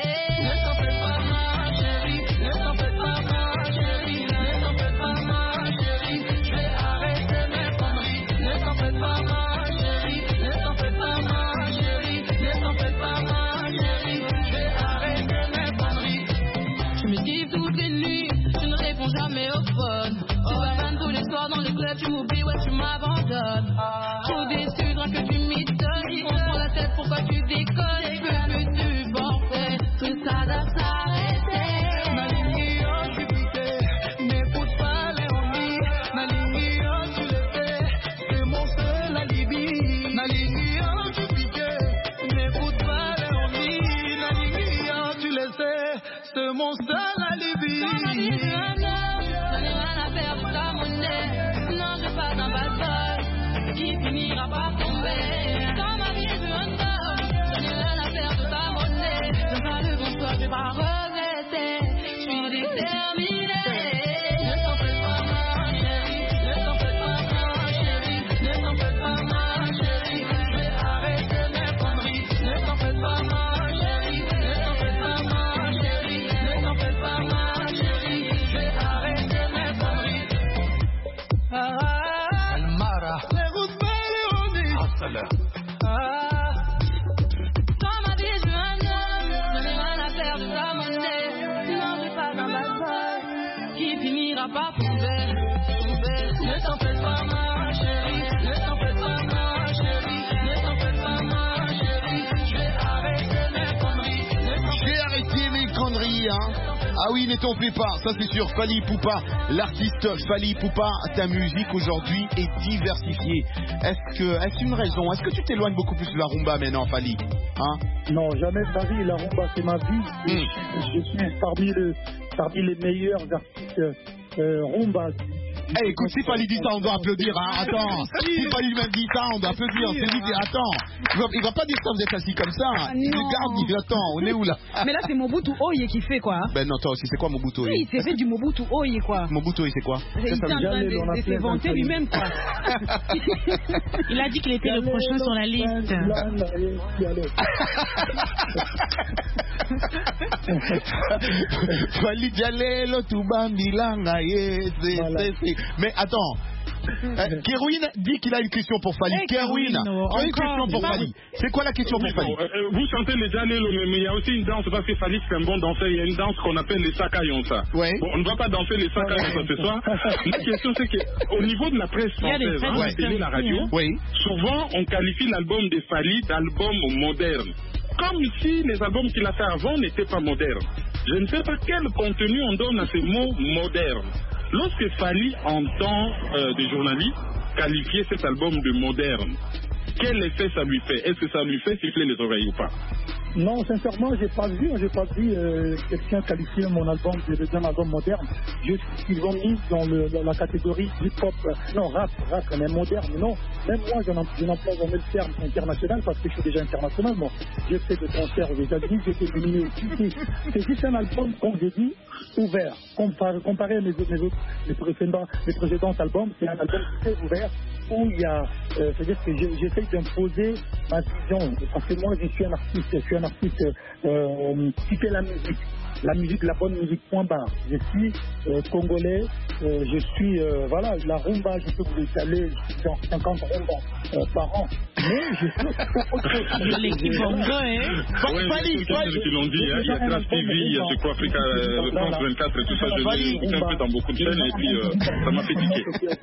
Ne t'en fais pas ma chérie, ne t'en fais pas ma chérie, ne t'en fais pas ma chérie. Je vais arrêter mes conneries. Ne t'en fais pas ma chérie, ne t'en fais pas ma chérie, ne t'en fais pas ma chérie. Je vais arrêter mes conneries. Je me kiffe toutes les nuits, je ne réponds jamais au phone. Tu bavannes tous les soirs dans le club, tu m'oublies, ouais, tu m'abandonnes. Trop déçu, droit que tu m'étonnes. On se prend la tête, pourquoi tu déconnes? Je peux plus supporter, tout ça doit s'arrêter. Nalingi, oh, je suis piqué. N'écoute pas les ondes. Nalingi, oh, tu le sais. C'est mon seul alibi. Nalingi, oh, je suis piqué. N'écoute pas les ondes. Nalingi, oh, tu le sais. C'est mon seul alibi. Dans ma vie, je veux un homme, j'en ai rien à faire de ta monnaie. Non, je veux pas un bad boy qui finira par tomber. Dans ma vie, je veux un homme, j'en ai rien à faire de ta monnaie. Dans pas le bon choix, je vais pas regretter. Je suis déterminée. Ne t'en fais pas ma chérie, ne t'en fais pas ma chérie, ne t'en fais pas ma chérie. Je vais arrêter mes conneries. Ne t'en fais pas ma chérie, ne t'en fais pas ma chérie, ne t'en fais pas ma chérie. Je vais arrêter mes conneries. Ah, Almara, n'écoute pas les ondis. Ah, dans ma vie, je veux un homme, j'en ai rien à faire de ta monnaie. Non, je veux pas un bad boy qui finira par tomber. ne t'en fais pas ma chérie, ne t'en fais pas ma chérie, ne t'en fais pas ma chérie. Je vais arrêter mes conneries. Je vais arrêter mes conneries, hein. Ah oui, ne t'en fais pas, ça c'est sûr. Fally Ipupa, l'artiste Fally Ipupa, ta musique aujourd'hui est diversifiée. Est-ce que, est-ce une raison? Est-ce que tu t'éloignes beaucoup plus de la rumba maintenant, Fally? Hein? Non, jamais de ma vie. La rumba, c'est ma vie. Mm. Je, je suis parmi, le, parmi les meilleurs artistes euh, rumba du Hey, écoute, si Fali dit ça, on doit applaudir. Hein. Attends, si Fali même dit ça, on doit applaudir. C'est lui qui attends. Il va, il va pas dire ça, vous êtes assis comme ça. Ah, il regarde, il attend. On est où là? Mais là, c'est Mobutu Oye qui fait quoi? Ben non, toi aussi, c'est quoi Mobutu Oye? Oui, il s'est fait du Mobutu Oye quoi. Mobutu Oye, c'est quoi? Il est en train de, de se vanter lui-même quoi. Il a dit qu'il était le prochain sur la liste. Fali Jalelo, Tubambilanga, yes, mais attends. Euh, Kerwin dit qu'il a une question pour Fali. Hey, Kerwin, tu as une question pour Fali. C'est quoi la question pour Fali? euh, Vous chantez les Jalelo, mais il y a aussi une danse parce que Fali c'est un bon danseur. Il y a une danse qu'on appelle les Sakayonsa. Ouais. Bon, on ne va pas danser les Sakayonsa ce soir. La question c'est qu'au niveau de la presse française, hein, la télé, la radio, oui. Souvent on qualifie l'album de Fali d'album moderne. Comme si les albums qu'il a fait avant n'étaient pas modernes. Je ne sais pas quel contenu on donne à ce mot moderne. Lorsque Fali entend euh, des journalistes qualifier cet album de moderne, quel effet ça lui fait? Est-ce que ça lui fait siffler les oreilles ou pas? Non, sincèrement, j'ai pas vu, j'ai pas vu euh, quelqu'un qualifier mon album d'un album moderne. Juste qu'ils ont mis dans, le, dans la catégorie hip-hop, euh, non, rap, rap, mais moderne. Non, même moi, je n'emploie jamais le terme international parce que je suis déjà international. Moi, j'ai fait des concerts aux États-Unis, j'ai été nominé aussi. C'est juste un album, comme j'ai dit, ouvert. Comparé, comparé à mes, mes, autres, mes, précédents, mes précédents albums, c'est un album très ouvert où il y a, euh, c'est-à-dire que j'essaie d'imposer ma vision. Parce que moi, je suis un artiste, je suis un artiste euh, qui fait la musique. La musique, la bonne musique, point barre. Je suis euh, congolais, euh, je suis, euh, voilà, la rumba, je peux vous étaler dans cinquante rumbas euh, par an. Mais je suis autre chose. L'équipe bongo, hein? Fali, Fali. Ils l'ont dit, il y a Class T V, il y a ce quoi, Africa France vingt-quatre et tout ça. Je l'ai écouté un peu dans beaucoup de chaînes et puis euh, ça m'a fait tiquer.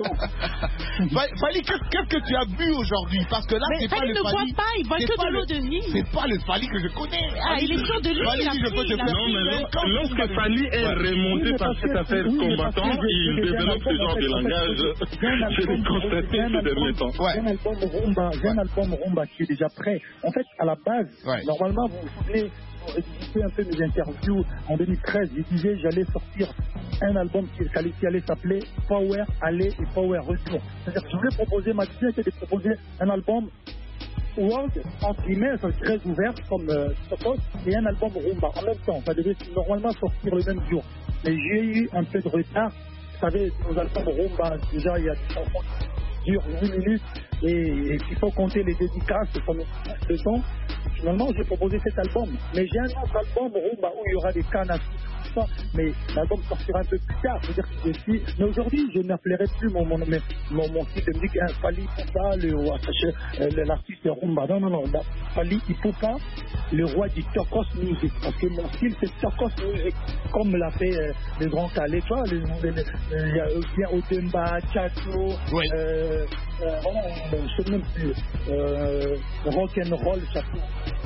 Fali, qu'est-ce que tu as bu aujourd'hui? Parce que là, c'est pas le Fali. Fali ne boit pas, il boit que de l'eau de vie. C'est pas le Fali que je connais. Ah, il est sûr de lui. Fali, je peux te faire. Lorsque Fali est remonté par cette affaire combattant, il développe ce genre de langage. Je l'ai constaté ces derniers temps. J'ai un album rumba, j'ai un album rumba qui est déjà prêt. En fait, à la base, normalement, vous vous souvenez, pour rédiger un peu mes interviews en deux mille treize, je disais j'allais sortir un album qui, qui allait s'appeler Power Aller et Power Retour. C'est-à-dire que je voulais proposer, ma vision était de proposer un album world, entre guillemets, très ouvert comme euh, Sokos, et un album rumba en même temps. Ça devait normalement sortir le même jour. Mais j'ai eu un peu de retard. Vous savez, nos albums rumba, déjà, il y a des chansons qui durent huit minutes et, et il faut compter les dédicaces comme le temps. Finalement, j'ai proposé cet album. Mais j'ai un autre album rumba où il y aura des cannes à tout ça, mais l'album sortira un peu plus tard. C'est-à-dire que je suis... Mais aujourd'hui, je n'appellerai plus mon, mon, mon, mon style de musique un Fali Ipupa, le, l'artiste rumba. Non, non, non. Fali Ipupa, le roi du Tokos Music. Parce que mon style, c'est Tokos Music. Comme l'a fait euh, les grands calés. Tu vois, il y a aussi Odemba, Chacho, oui. euh, euh, voilà, je sais même plus, euh, rock'n'roll, Chacho.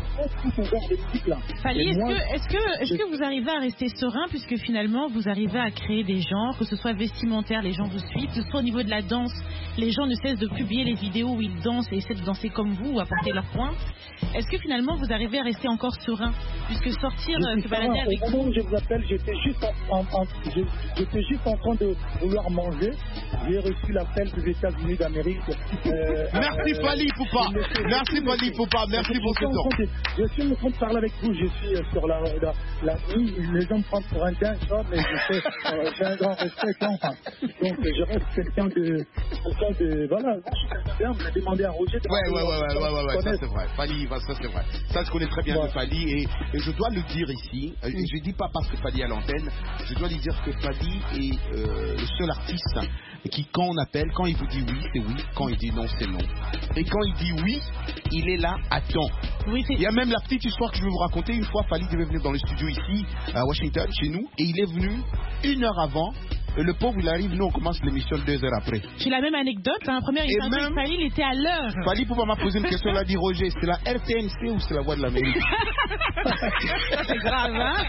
Fali, est-ce que, est-ce, que, est-ce que vous arrivez à rester serein puisque finalement vous arrivez à créer des genres, que ce soit vestimentaire, les gens vous suivent, que ce soit au niveau de la danse, les gens ne cessent de publier les vidéos où ils dansent et essaient de danser comme vous ou apporter leur pointe. Est-ce que finalement vous arrivez à rester encore serein puisque sortir, se balader avec vous... Au moment où je vous appelle, j'étais juste en, en, en, j'étais juste en train de vouloir manger. J'ai reçu l'appel des États-Unis d'Amérique. Euh, merci euh, Fali Ipupa. Merci Fali Ipupa. Merci pour ce temps. Je suis en train de parler avec vous, je suis sur la, la, la nuit, les gens me prennent pour un dingue, mais je fais, euh, j'ai un grand respect, enfin. Donc je reste quelqu'un de, quelqu'un de, voilà, je suis quelqu'un bien, on m'a demandé à Roger de... Ouais, ouais, ouais, ouais, ouais, ouais, ouais, ça c'est vrai, Fali, ça c'est vrai. Ça je connais très bien ouais. de Fali et, et je dois le dire ici, et je ne dis pas parce que Fali est à l'antenne, je dois lui dire que Fali est euh, le seul artiste qui, quand on appelle, quand il vous dit oui, c'est oui, quand il dit non, c'est non. Et quand il dit oui, il est là à temps. Oui, il y a même la petite histoire que je vais vous raconter. Une fois, Fali devait venir dans le studio ici, à Washington, chez nous, et il est venu une heure avant. Et le pauvre, il arrive, nous on commence l'émission deux heures après. J'ai la même anecdote, hein. Première interview avec Fali, il était à l'heure. Fali, pour m'a poser une question, il a dit Roger, c'est la R T N C ou c'est la Voix de l'Amérique? C'est grave, hein?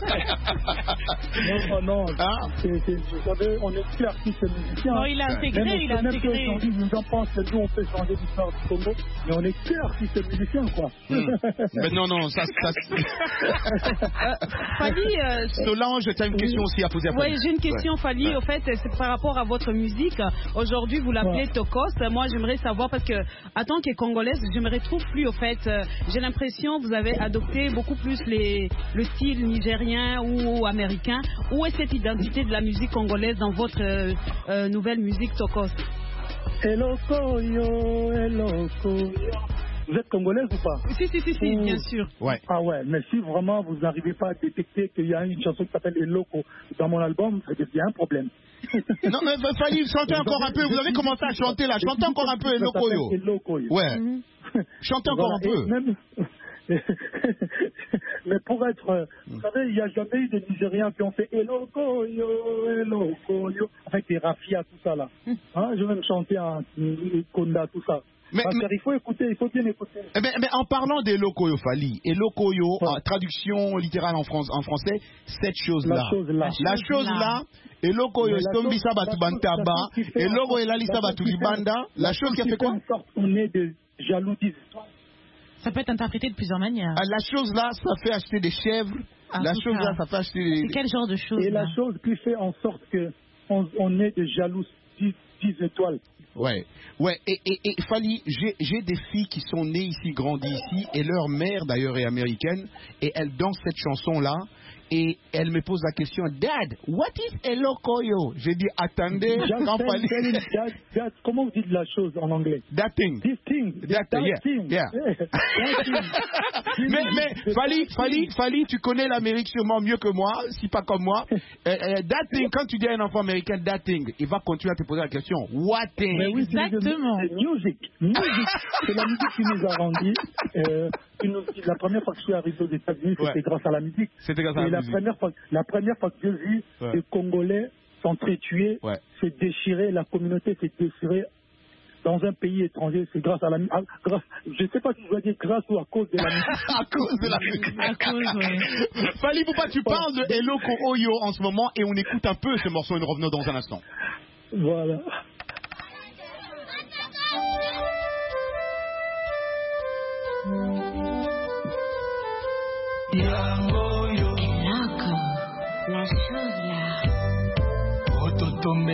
Non, non, non. Hein? C'est, c'est, vous savez, on est plus artiste musicien. Non, il a intégré, même, il a même intégré. Même si nous en pensons que nous on peut changer d'histoire du Congo, mais on est plus artiste musicien, quoi. Hmm. Mais non, non, ça. ça euh, Fali. Euh, Solange, tu as une question oui. aussi à poser à Fali. Oui, j'ai une question, ouais. Fali. puis au fait, c'est par rapport à votre musique. Aujourd'hui, vous l'appelez ouais. Tokos. Moi, j'aimerais savoir parce que, en tant que Congolaise, je me retrouve plus au fait. J'ai l'impression que vous avez adopté beaucoup plus les, le style nigérien ou américain. Où est cette identité de la musique congolaise dans votre euh, euh, nouvelle musique Tokos? Hello Koyo, hello Koyo. Vous êtes congolaise ou pas? Si, si, si, si ou... bien sûr. Ouais. Ah ouais, mais si vraiment vous n'arrivez pas à détecter qu'il y a une chanson qui s'appelle Eloko dans mon album, c'est qu'il y a un problème. Non, mais il fallait chanter encore un peu. Vous avez commencé à chanter là. Chantez encore un peu Eloko yo. Eloko yo. Ouais. Mm-hmm. Chantez encore voilà. un peu. Même... mais pour être, vous savez, il n'y a jamais eu des Nigériens qui ont fait Eloko yo, Eloko yo, avec des rafias, tout ça là. Hein, je vais me chanter en Konda, tout ça. Mais, mais il faut écouter, il faut bien écouter. Mais, mais en parlant d'Eloko yo, Fally, Eloko yo, ouais. en traduction littérale en, France, en français, cette chose-là. La chose là. La chose là, Eloko yo, Stombisa Batubantaba, Eloko yo, Lalisa Batulibanda, la chose qui a fait quoi? On est de jalousie. Ça peut être interprété de plusieurs manières. Ah, la chose là, ça fait acheter des chèvres. Ah, la chose là, ça fait acheter des... C'est quel genre de chose? Et là? La chose qui fait en sorte qu'on on est de jalousie dix étoiles. Ouais, ouais, et, et, et Fally, j'ai des filles qui sont nées ici, grandies ici, et leur mère d'ailleurs est américaine, et elles dansent cette chanson-là, et elle me pose la question, Dad, what is Eloko yo? J'ai dit, attendez, quand Fally... Dad, Dad, comment vous dites la chose en anglais? That thing. This thing. That, that yeah, thing. Yeah. mais, mais, Fally, Fally, Fally, tu connais l'Amérique sûrement mieux que moi, si pas comme moi. euh, euh, that thing, quand tu dis à un enfant américain, that thing, il va continuer à te poser la question, what thing? Mais oui, exactement. C'est music. Music. C'est la musique qui nous a rendus. Euh, nous, la première fois que je suis arrivé aux États-Unis, c'était ouais. grâce à la musique. C'était grâce à la Et la musique. Première fois, la première fois que j'ai vu ouais. les Congolais s'entretuer, ouais. se déchirer, la communauté s'est déchirée dans un pays étranger, c'est grâce à la musique. Je ne sais pas si je dois dire grâce ou à cause de la musique. À cause de la musique. À cause, oui. Fally Poupa, tu parles de Eloko Oyo en ce moment et on écoute un peu ce morceau et nous revenons dans un instant. Voilà. Eloko, la chose là. Ototombe.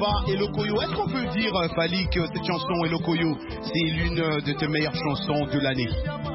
Poupa et Lokoyo. Est-ce qu'on peut dire, euh, Fally, que cette chanson et Lokoyo, c'est l'une euh, de tes meilleures chansons de l'année?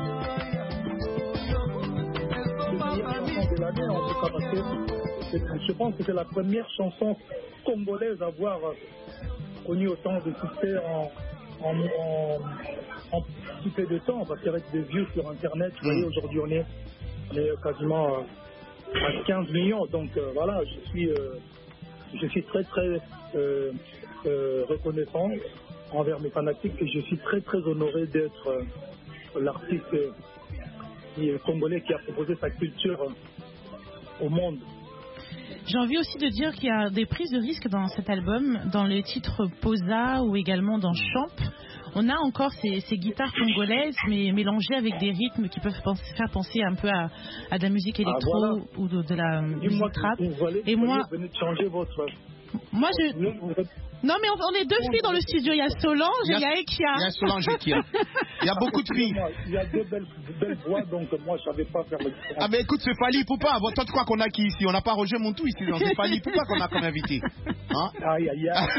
De l'année, en tout cas, parce que je pense que c'est la première chanson congolaise à avoir connu autant de succès en, en, en, en si peu de temps, parce qu'avec des vues sur Internet, vous voyez, aujourd'hui on est, on est quasiment à quinze millions, donc euh, voilà, je suis, euh, je suis très très euh, euh, reconnaissant envers mes fanatiques et je suis très très honoré d'être euh, l'artiste euh, congolais qui a proposé sa culture euh, au monde. J'ai envie aussi de dire qu'il y a des prises de risques dans cet album, dans les titres Posa ou également dans Champ. On a encore ces, ces guitares congolaises, mais mélangées avec des rythmes qui peuvent penser, faire penser un peu à, à de la musique électro ah, voilà. ou de, de la musique trap. Vous voulez, Et vous moi, venez de changer votre... moi je... Non, mais on, on est deux filles dans le studio. Il y a Solange et il y a Ekia. Il y a Solange et Ekia. Il y a beaucoup de filles. Il y a deux belles, belles voix, donc moi, je ne savais pas faire le différence. Ah, mais écoute, c'est Fally Poupa. Toi, tu crois qu'on a qui ici? On n'a pas Roger Montou ici. C'est Fally Poupa qu'on a comme invité. Hein? Aïe, aïe, aïe.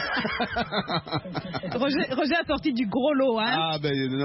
Roger, Roger a sorti du gros lot, hein? Ah, ben. Non.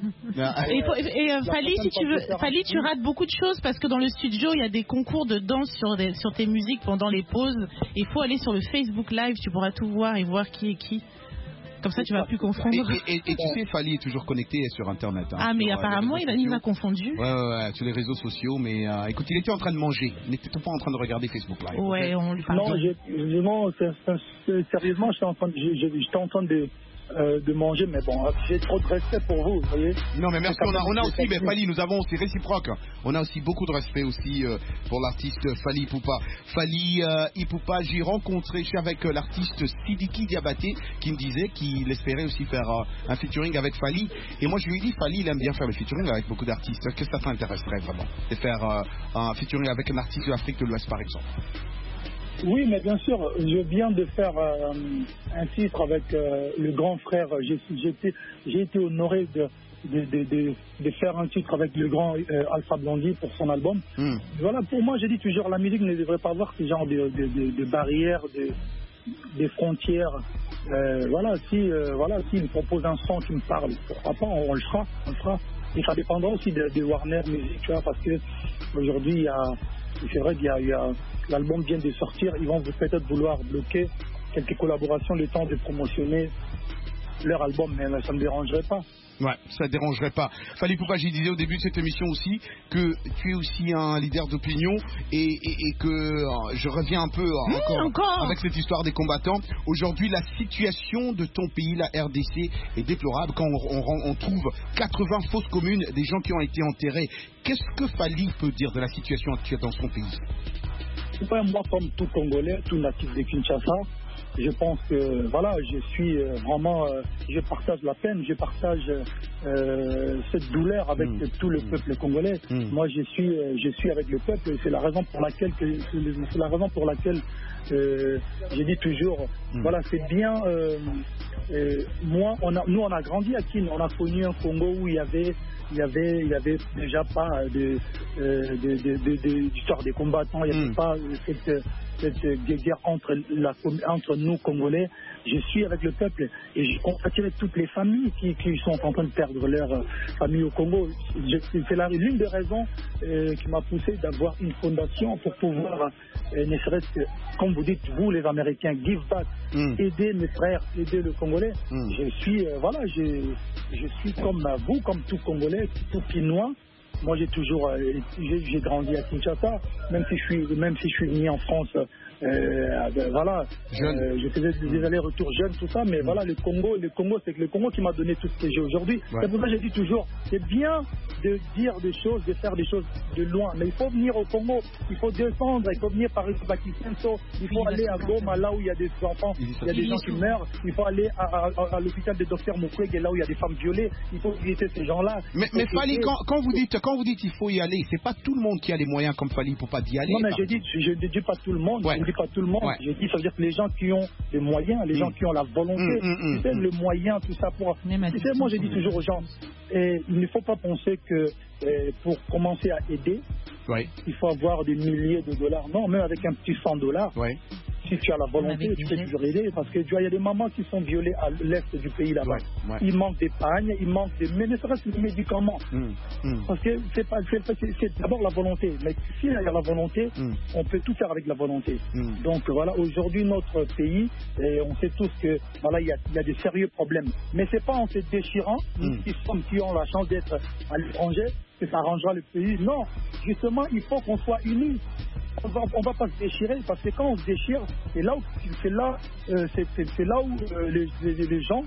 Et, faut, et euh, Fally, si tu veux, Fally, tu rates beaucoup de choses parce que dans le studio, il y a des concours de danse sur, des, sur tes musiques pendant les pauses. Il faut aller sur le Facebook Live, tu pourras tout voir et voir qui est qui. Comme ça, tu vas plus confondre. Et, et, et, et tu sais, Fally est toujours connecté sur Internet. Hein, ah, mais sur, apparemment, il, il m'a confondu. Ouais, ouais, ouais, sur les réseaux sociaux. Mais euh, écoute, il était en train de manger. Il n'était pas en train de regarder Facebook Live. Ouais, on lui parle. Non, j'ai, non c'est, c'est, sérieusement, j'étais en train de, j'étais en train de, euh, de manger, mais bon, j'ai trop de respect pour vous, vous voyez. Non, mais merci. On a, on a aussi, mais Fally, nous avons aussi réciproque. On a aussi beaucoup de respect aussi euh, pour l'artiste Fally Poupa. Fally euh, Ipupa, j'ai rencontré, je suis avec euh, l'artiste Sidiki Diabaté qui me disait qu'il espérait aussi faire euh, un featuring avec Fally. Et moi, je lui ai dit, Fally, il aime bien faire le featuring avec beaucoup d'artistes. Est-ce que ça t'intéresserait vraiment de faire euh, un featuring avec un artiste de l'Afrique de l'Ouest, par exemple? Oui, mais bien sûr, je viens de faire euh, un titre avec euh, le grand frère. J'ai, j'ai, été, j'ai été honoré de, de, de, de, de faire un titre avec le grand euh, Alpha Blondy pour son album. Mm. Voilà, pour moi, j'ai dit toujours, la musique ne devrait pas avoir ce genre de, de, de, de barrières, de, des frontières. Euh, voilà, si euh, voilà, s'il me propose un son qui me parle, pourquoi pas, on, on le fera, on le fera. Et ça dépendra aussi de, de Warner Music, tu vois, parce que aujourd'hui, il y a, c'est vrai qu'il y a, il y a l'album vient de sortir, ils vont peut-être vouloir bloquer quelques collaborations le temps de promotionner leur album, mais ça ne me dérangerait pas. Ouais, ça ne dérangerait pas. Fally Poupa, j'ai disais au début de cette émission aussi que tu es aussi un leader d'opinion et, et, et que euh, je reviens un peu euh, mmh, encore, encore avec cette histoire des combattants. Aujourd'hui, la situation de ton pays, la R D C, est déplorable quand on, on, on trouve quatre-vingts fosses communes, des gens qui ont été enterrés. Qu'est-ce que Fally peut dire de la situation actuelle dans son pays? Moi, comme tout Congolais, tout natif de Kinshasa, je pense que voilà, je suis euh, vraiment, euh, je partage la peine, je partage euh, cette douleur avec mmh. tout le peuple congolais. Mmh. Moi, je suis, euh, je suis avec le peuple. Et c'est la raison pour laquelle, que, c'est la raison pour laquelle, euh, je dis toujours, mmh. voilà, c'est bien. Euh, euh, moi, on a, nous, on a grandi à Kin, on a connu un Congo où il y avait. Il y avait, il y avait déjà pas de, euh, de, de, de, de, d'histoire des combattants. Il n'y avait mmh. pas cette, cette guerre entre, la, entre nous Congolais. Je suis avec le peuple et je compatis avec toutes les familles qui, qui sont en train de perdre leur euh, famille au Congo. Je, c'est la, l'une des raisons euh, qui m'a poussé d'avoir une fondation pour pouvoir, euh, ne serait-ce que, comme vous dites, vous les Américains, give back, mmh. aider mes frères, aider le Congolais. Mmh. Je suis, euh, voilà, je, je suis comme vous, comme tout Congolais, tout Pinois. Moi, j'ai toujours, euh, j'ai, j'ai grandi à Kinshasa, même si je suis, même si je suis né en France. Euh, ben, voilà, euh, je faisais des allers-retours jeunes, tout ça, mais mmh. voilà, le Congo, le Congo, c'est le Congo qui m'a donné tout ce que j'ai aujourd'hui. Ouais. C'est pour ça que j'ai dit toujours, c'est bien de dire des choses, de faire des choses de loin, mais il faut venir au Congo, il faut descendre, il faut venir par exemple à Kisenso, il faut aller à Goma, là où il y a des enfants, il y a des gens qui meurent, il faut aller à, à, à, à l'hôpital de docteur Mukwege, là où il y a des femmes violées, il faut visiter ces gens-là. Mais, mais Fally, quand, quand vous dites, quand vous dites il faut y aller, c'est pas tout le monde qui a les moyens comme Fally pour pas d'y aller. Non, mais je dis, je ne dis pas tout le monde. Ouais. Je pas tout le monde, ouais. je dis, ça veut dire que les gens qui ont les moyens, les mmh. gens qui ont la volonté, mmh, mmh, tu sais, mmh. le moyen, tout ça pour. Tu sais, moi, je dis toujours aux gens, et il ne faut pas penser que et pour commencer à aider, ouais. il faut avoir des milliers de dollars. Non, même avec un petit cent dollars, ouais. si tu as la volonté, tu peux toujours aider. Parce que tu vois, il y a des mamans qui sont violées à l'est du pays là-bas. Ouais, ouais. Il manque des pagnes, il manque des, mais ne serait-ce que des médicaments. Mmh, mmh. Parce que c'est pas, c'est, c'est, c'est d'abord la volonté. Mais si il y a la volonté, mmh. on peut tout faire avec la volonté. Mmh. Donc voilà, aujourd'hui notre pays, et on sait tous que voilà, il y a, il y a des sérieux problèmes. Mais c'est pas en se déchirant, mmh. nous qui sommes, qui ont la chance d'être à l'étranger, que ça arrangera le pays. Non, justement, il faut qu'on soit unis. On va, on va pas se déchirer, parce que quand on se déchire, c'est là où, c'est là, euh, c'est, c'est, c'est là où euh, les, les, les gens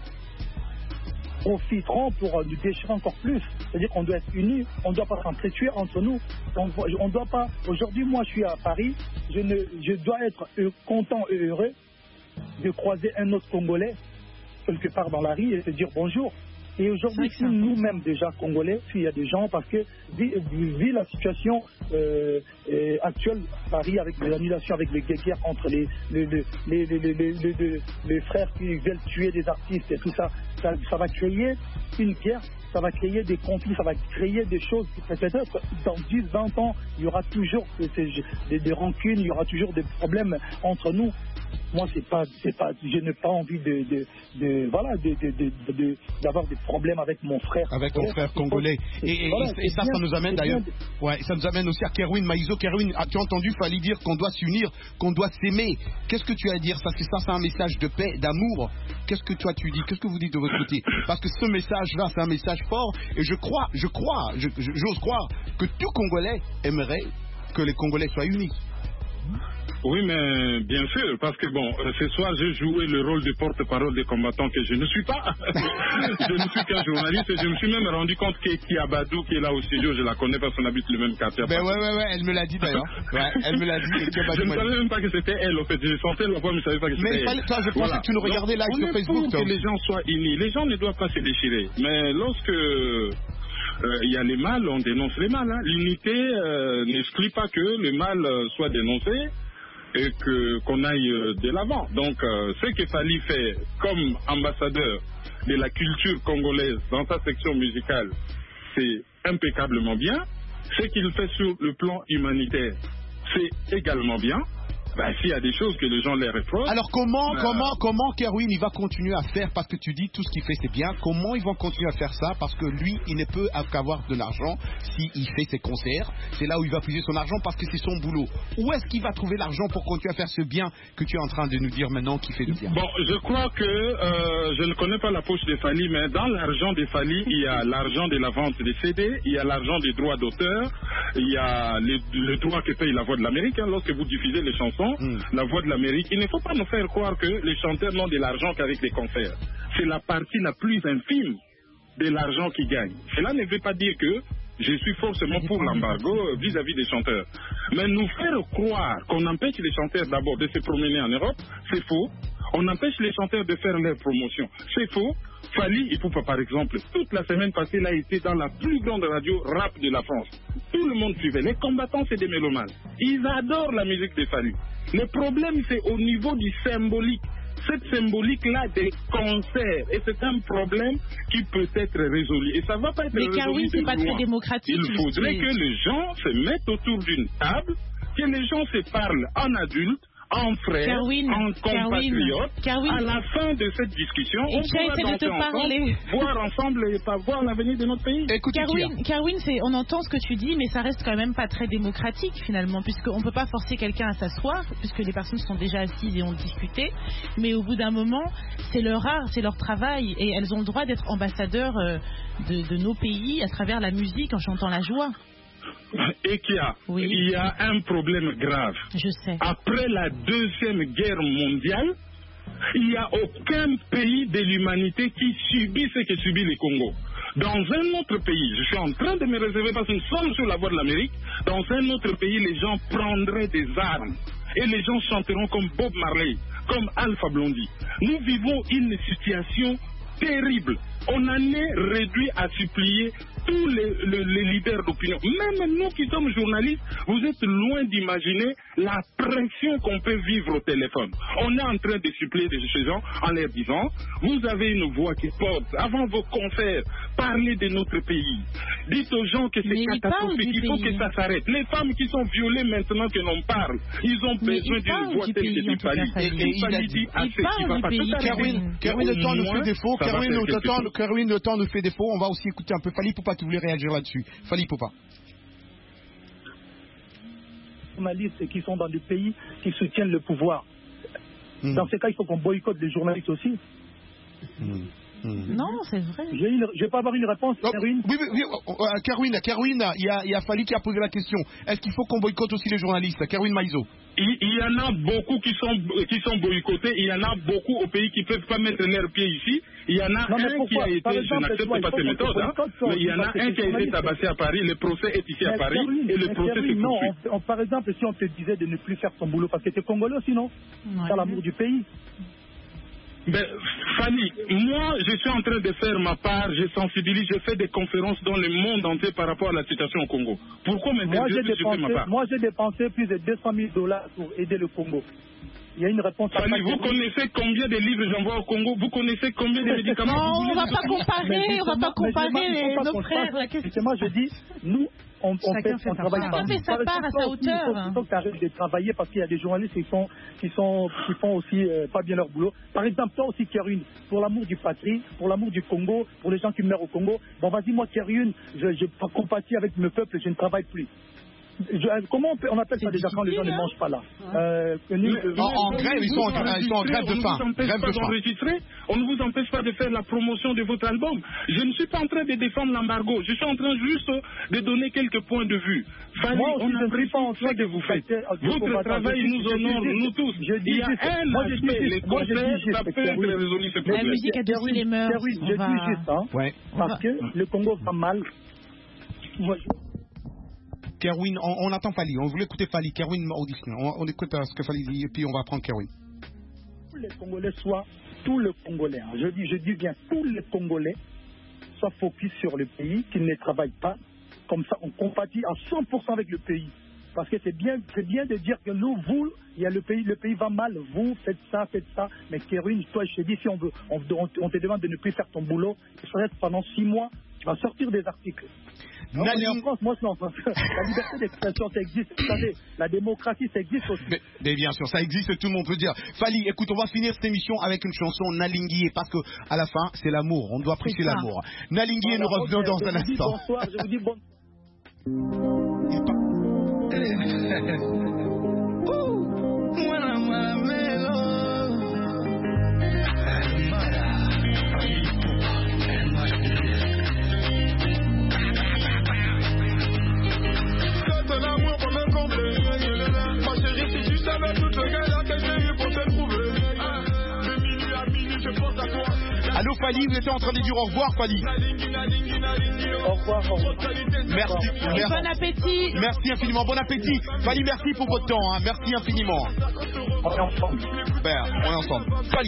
profiteront pour euh, nous déchirer encore plus. C'est-à-dire qu'on doit être unis, on ne doit pas s'entretuer entre nous. On, on doit pas. Aujourd'hui, moi, je suis à Paris, je, ne, je dois être euh, content et heureux de croiser un autre Congolais quelque part dans la rue et se dire bonjour. Et aujourd'hui, si nous-mêmes déjà Congolais, s'il y a des gens, parce que vu, vu la situation euh, euh, actuelle à Paris avec les annulations, avec les guerres entre les les, les, les, les, les, les, les, les frères qui veulent tuer des artistes et tout ça, ça, ça va créer une guerre, ça va créer des conflits, ça va créer des choses qui peut-être dans dix, vingt ans, il y aura toujours des, des, des rancunes, il y aura toujours des problèmes entre nous. Moi, c'est pas, c'est pas, je n'ai pas envie de, de, de voilà, de, de, de, de, d'avoir des problèmes avec mon frère. Avec ton frère congolais. Et, et, voilà, et ça, bien, ça nous amène d'ailleurs. De... Ouais, ça nous amène aussi à Kerwin Maïzo. Kerwin, as-tu entendu Fally dire qu'on doit s'unir, qu'on doit s'aimer? Qu'est-ce que tu as à dire? Parce que ça, c'est un message de paix, d'amour. Qu'est-ce que toi tu dis? Qu'est-ce que vous dites de votre côté? Parce que ce message-là, c'est un message fort. Et je crois, je crois, je, je, j'ose croire que tout Congolais aimerait que les Congolais soient unis. Oui, mais bien sûr, parce que bon, ce soir, j'ai joué le rôle de porte-parole des combattants que je ne suis pas. Je ne suis qu'un journaliste et je me suis même rendu compte que Kiabadou, qui est là au studio, je la connais parce qu'on habite le même quartier. Ben ouais, ouais, ouais, elle me l'a dit d'ailleurs. Ouais, elle me l'a dit. Je ne savais même pas que c'était elle, en fait. Je sentais la voix, mais je ne savais pas que c'était elle. Mais toi, je pensais voilà. que tu nous regardais là sur Facebook. Pour que les gens soient unis. Les gens ne doivent pas se déchirer. Mais lorsque... il euh, y a les mâles, on dénonce les mâles. Hein. L'unité euh, n'exclut pas que le mal euh, soit dénoncé et que, qu'on aille euh, de l'avant. Donc, euh, ce que Fally fait comme ambassadeur de la culture congolaise dans sa section musicale, c'est impeccablement bien. Ce qu'il fait sur le plan humanitaire, c'est également bien. Ben, s'il y a des choses que les gens les reprochent. Alors comment, euh... comment, comment Kerwin il va continuer à faire, parce que tu dis tout ce qu'il fait c'est bien, comment ils vont continuer à faire ça, parce que lui il ne peut qu'avoir de l'argent s'il fait ses concerts, c'est là où il va puiser son argent parce que c'est son boulot. Où est-ce qu'il va trouver l'argent pour continuer à faire ce bien que tu es en train de nous dire maintenant qu'il fait le bien? Bon, je crois que, euh, je ne connais pas la poche de Fally, mais dans l'argent de Fally, il y a l'argent de la vente des C D, il y a l'argent des droits d'auteur, il y a les, le droit que paye la Voix de l'Amérique, hein, lorsque vous diffusez les chansons. Mmh. La Voix de l'Amérique, il ne faut pas nous faire croire que les chanteurs n'ont de l'argent qu'avec les concerts. C'est la partie la plus infime de l'argent qu'ils gagnent. Cela ne veut pas dire que je suis forcément pour l'embargo vis-à-vis des chanteurs. Mais nous faire croire qu'on empêche les chanteurs d'abord de se promener en Europe, c'est faux. On empêche les chanteurs de faire leur promotion, c'est faux. Fally, il faut pas, par exemple, toute la semaine passée, il a été dans la plus grande radio rap de la France. Tout le monde suivait. Les combattants, c'est des mélomanes. Ils adorent la musique de Fally. Le problème, c'est au niveau du symbolique. Cette symbolique-là des concerts. Et c'est un problème qui peut être résolu. Et ça va pas être Mais résolu. Mais Kerwin, c'est pas très démocratique. Il faudrait que les gens se mettent autour d'une table, que les gens se parlent en adulte, en frère, Kerwin, en compatriote. Kerwin, à la fin de cette discussion, et on pourra de te parler. Ensemble, voir ensemble et pas voir l'avenir de notre pays. Écoute, Kerwin, Kerwin, c'est, on entend ce que tu dis, mais ça reste quand même pas très démocratique finalement, puisqu'on ne peut pas forcer quelqu'un à s'asseoir, puisque les personnes sont déjà assises et ont discuté. Mais au bout d'un moment, c'est leur art, c'est leur travail, et elles ont le droit d'être ambassadeurs de, de nos pays à travers la musique en chantant la joie. Et qu'il y a, oui. il y a un problème grave. Je sais. Après la Deuxième Guerre mondiale, il n'y a aucun pays de l'humanité qui subit ce que subit le Congo. Dans un autre pays, je suis en train de me réserver parce que nous sommes sur la Voix de l'Amérique, dans un autre pays, les gens prendraient des armes et les gens chanteront comme Bob Marley, comme Alpha Blondy. Nous vivons une situation terrible. On en est réduit à supplier tous les, les, les leaders d'opinion. Même nous qui sommes journalistes, vous êtes loin d'imaginer la pression qu'on peut vivre au téléphone. On est en train de suppléer ces gens en leur disant, vous avez une voix qui porte, avant vos confrères, parlez de notre pays. Dites aux gens que c'est catastrophique, il faut que ça s'arrête. Les femmes qui sont violées maintenant que l'on parle, ils ont Mais besoin d'une voix telle que pays, Fali. Et Fali dit assez, il va pas tout Kerwin, Kerwin, le temps nous fait défaut. Kerwin, le temps, Kerwin, le temps nous fait défaut. On va aussi écouter un peu Fali Poupa qui voulait réagir là-dessus. Fali Poupa. Les journalistes qui sont dans des pays qui soutiennent le pouvoir. Hmm. Dans ces cas, il faut qu'on boycotte les journalistes aussi. Hmm. Hmm. Non, c'est vrai. Je ne vais pas avoir une réponse, oh, Kerwin. Oui, oui, oui. Euh, Kerwin, Kerwin, il y a, il y a Fali qui a posé la question. Est-ce qu'il faut qu'on boycotte aussi les journalistes? Kerwin Maïzo. Il, il y en a beaucoup qui sont, qui sont boycottés. Il y en a beaucoup au pays qui ne peuvent pas mettre leurs pieds ici. Il y en a non, un qui a été, exemple, je n'accepte pas ces méthodes, hein, mais il y en a un qui a été tabassé à Paris. Le procès est ici à Paris Kerwin, et le procès se non, poursuit. on, on, par exemple, si on te disait de ne plus faire ton boulot parce que tu es congolais sinon, ouais. Tu as l'amour du pays. Ben, Fanny, moi, je suis en train de faire ma part, je sensibilise, je fais des conférences dans le monde entier par rapport à la situation au Congo. Pourquoi m'interdire de faire ma part? Moi, j'ai dépensé plus de deux cent mille dollars pour aider le Congo. Il y a une réponse à Fanny, vous connaissez combien de livres j'envoie au Congo? Vous connaissez combien de médicaments? Non, on ne va pas comparer, on va pas comparer nos frères. La question. Moi, je dis, nous, on, on, fait, fait, on travaille pas. Chacun fait sa part à sa hauteur. Il faut que tu arrêtes de travailler parce qu'il y a des journalistes qui font, qui sont, qui font aussi euh, pas bien leur boulot. Par exemple, toi aussi, Kerwin, pour l'amour du patrie, pour l'amour du Congo, pour les gens qui meurent au Congo, bon, vas-y, moi, Kerwin, je, je compatis avec mon peuple, je ne travaille plus. Je, comment on, peut, on appelle ça déjà quand les gens ne mangent pas là euh, nous, euh, en, en grève, ils sont en, ils sont en grève de faim. On ne vous empêche pas de faire la promotion de votre album. Je ne suis pas en train de défendre l'embargo. Je suis en train juste de donner quelques points de vue. Fanny, moi aussi, on n'apprécie pas en train de vous faites. Votre travail nous honore, nous tous. Je dis Il y a un moi, aspect, les concerts, ça peut être résolu ce problème. La musique a aussi les mœurs. Je dis juste, hein, ouais. parce que le Congo va mal. Moi, je... Kerwin, on, on attend Fali, on voulait écouter Fali. Kerwin audition, on, on écoute ce que Fali dit et puis on va prendre Kerwin. Tous les Congolais soient, tous les Congolais, hein, je dis, je dis bien, tous les Congolais soient focus sur le pays, qu'ils ne travaillent pas. Comme ça, on compatit à cent pour cent avec le pays. Parce que c'est bien, c'est bien de dire que nous, vous, il y a le pays, le pays va mal, vous faites ça, faites ça. Mais Kerwin, toi, je te dis, si on veut, on, on, on te demande de ne plus faire ton boulot, il faut rester pendant six mois, tu vas sortir des articles. Non, mais en France, moi, non, parce que la liberté d'expression, ça existe. Vous savez, la démocratie, ça existe aussi. Mais, mais bien sûr, ça existe, tout le monde peut dire. Fali, écoute, on va finir cette émission avec une chanson, Nalinguié, parce que à la fin, c'est l'amour. On doit apprécier l'amour. Nalinguié, nous revenons dans un instant. Bonsoir, je vous dis bon. Ma chérie, si tu savais toute le galère que j'ai eu pour te trouver. De minuit à minuit, je pense à toi. Allô Fali, vous étiez en train de dire au revoir Fali. Au revoir, au revoir. Merci, merci. Bon appétit. Merci infiniment, bon appétit. Fali, merci pour votre temps, hein. Merci infiniment. On est ensemble. Ben, on est ensemble. Fali.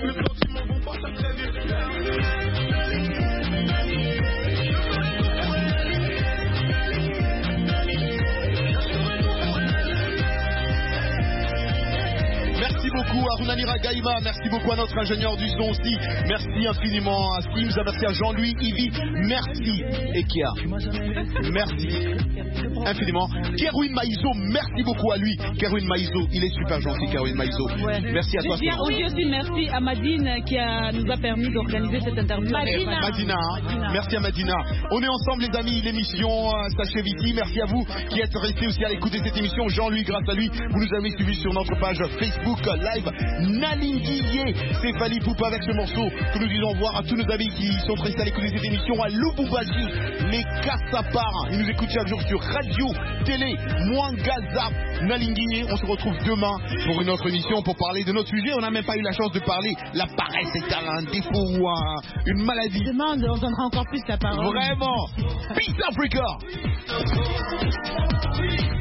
Merci beaucoup à Runanira Gaïma, merci beaucoup à notre ingénieur du son aussi, merci infiniment à Sims, merci à Jean-Louis, Ivy, merci Ekia, merci infiniment. Kerwin Maïzo, merci beaucoup à lui. Kerwin Maïzo, il est super gentil, Kerwin Maïzo. Ouais. Merci à toi. Bien, aussi merci à Madine qui a, nous a permis d'organiser cette interview. Madina. Madina, hein. Madina. Merci à Madina. On est ensemble les amis, l'émission euh, s'achève ici. Merci à vous qui êtes restés aussi à l'écoute de cette émission. Jean-Louis, grâce à lui, vous nous avez suivis sur notre page Facebook Live Nalinguié. C'est Fali Poupa avec ce morceau que nous disons voir à tous nos amis qui sont restés à l'écoute de cette émission, à Lubumbashi, les Kassapara. Ils nous écoutent chaque jour sur radio, télé, Mwangaza, Nalinguié. On se retrouve demain pour une autre émission pour parler de notre sujet. On n'a même pas eu la chance de parler. La paresse est un défaut ou un, une maladie. Demain, on donnera encore plus la parole. Vraiment. Peace Africa.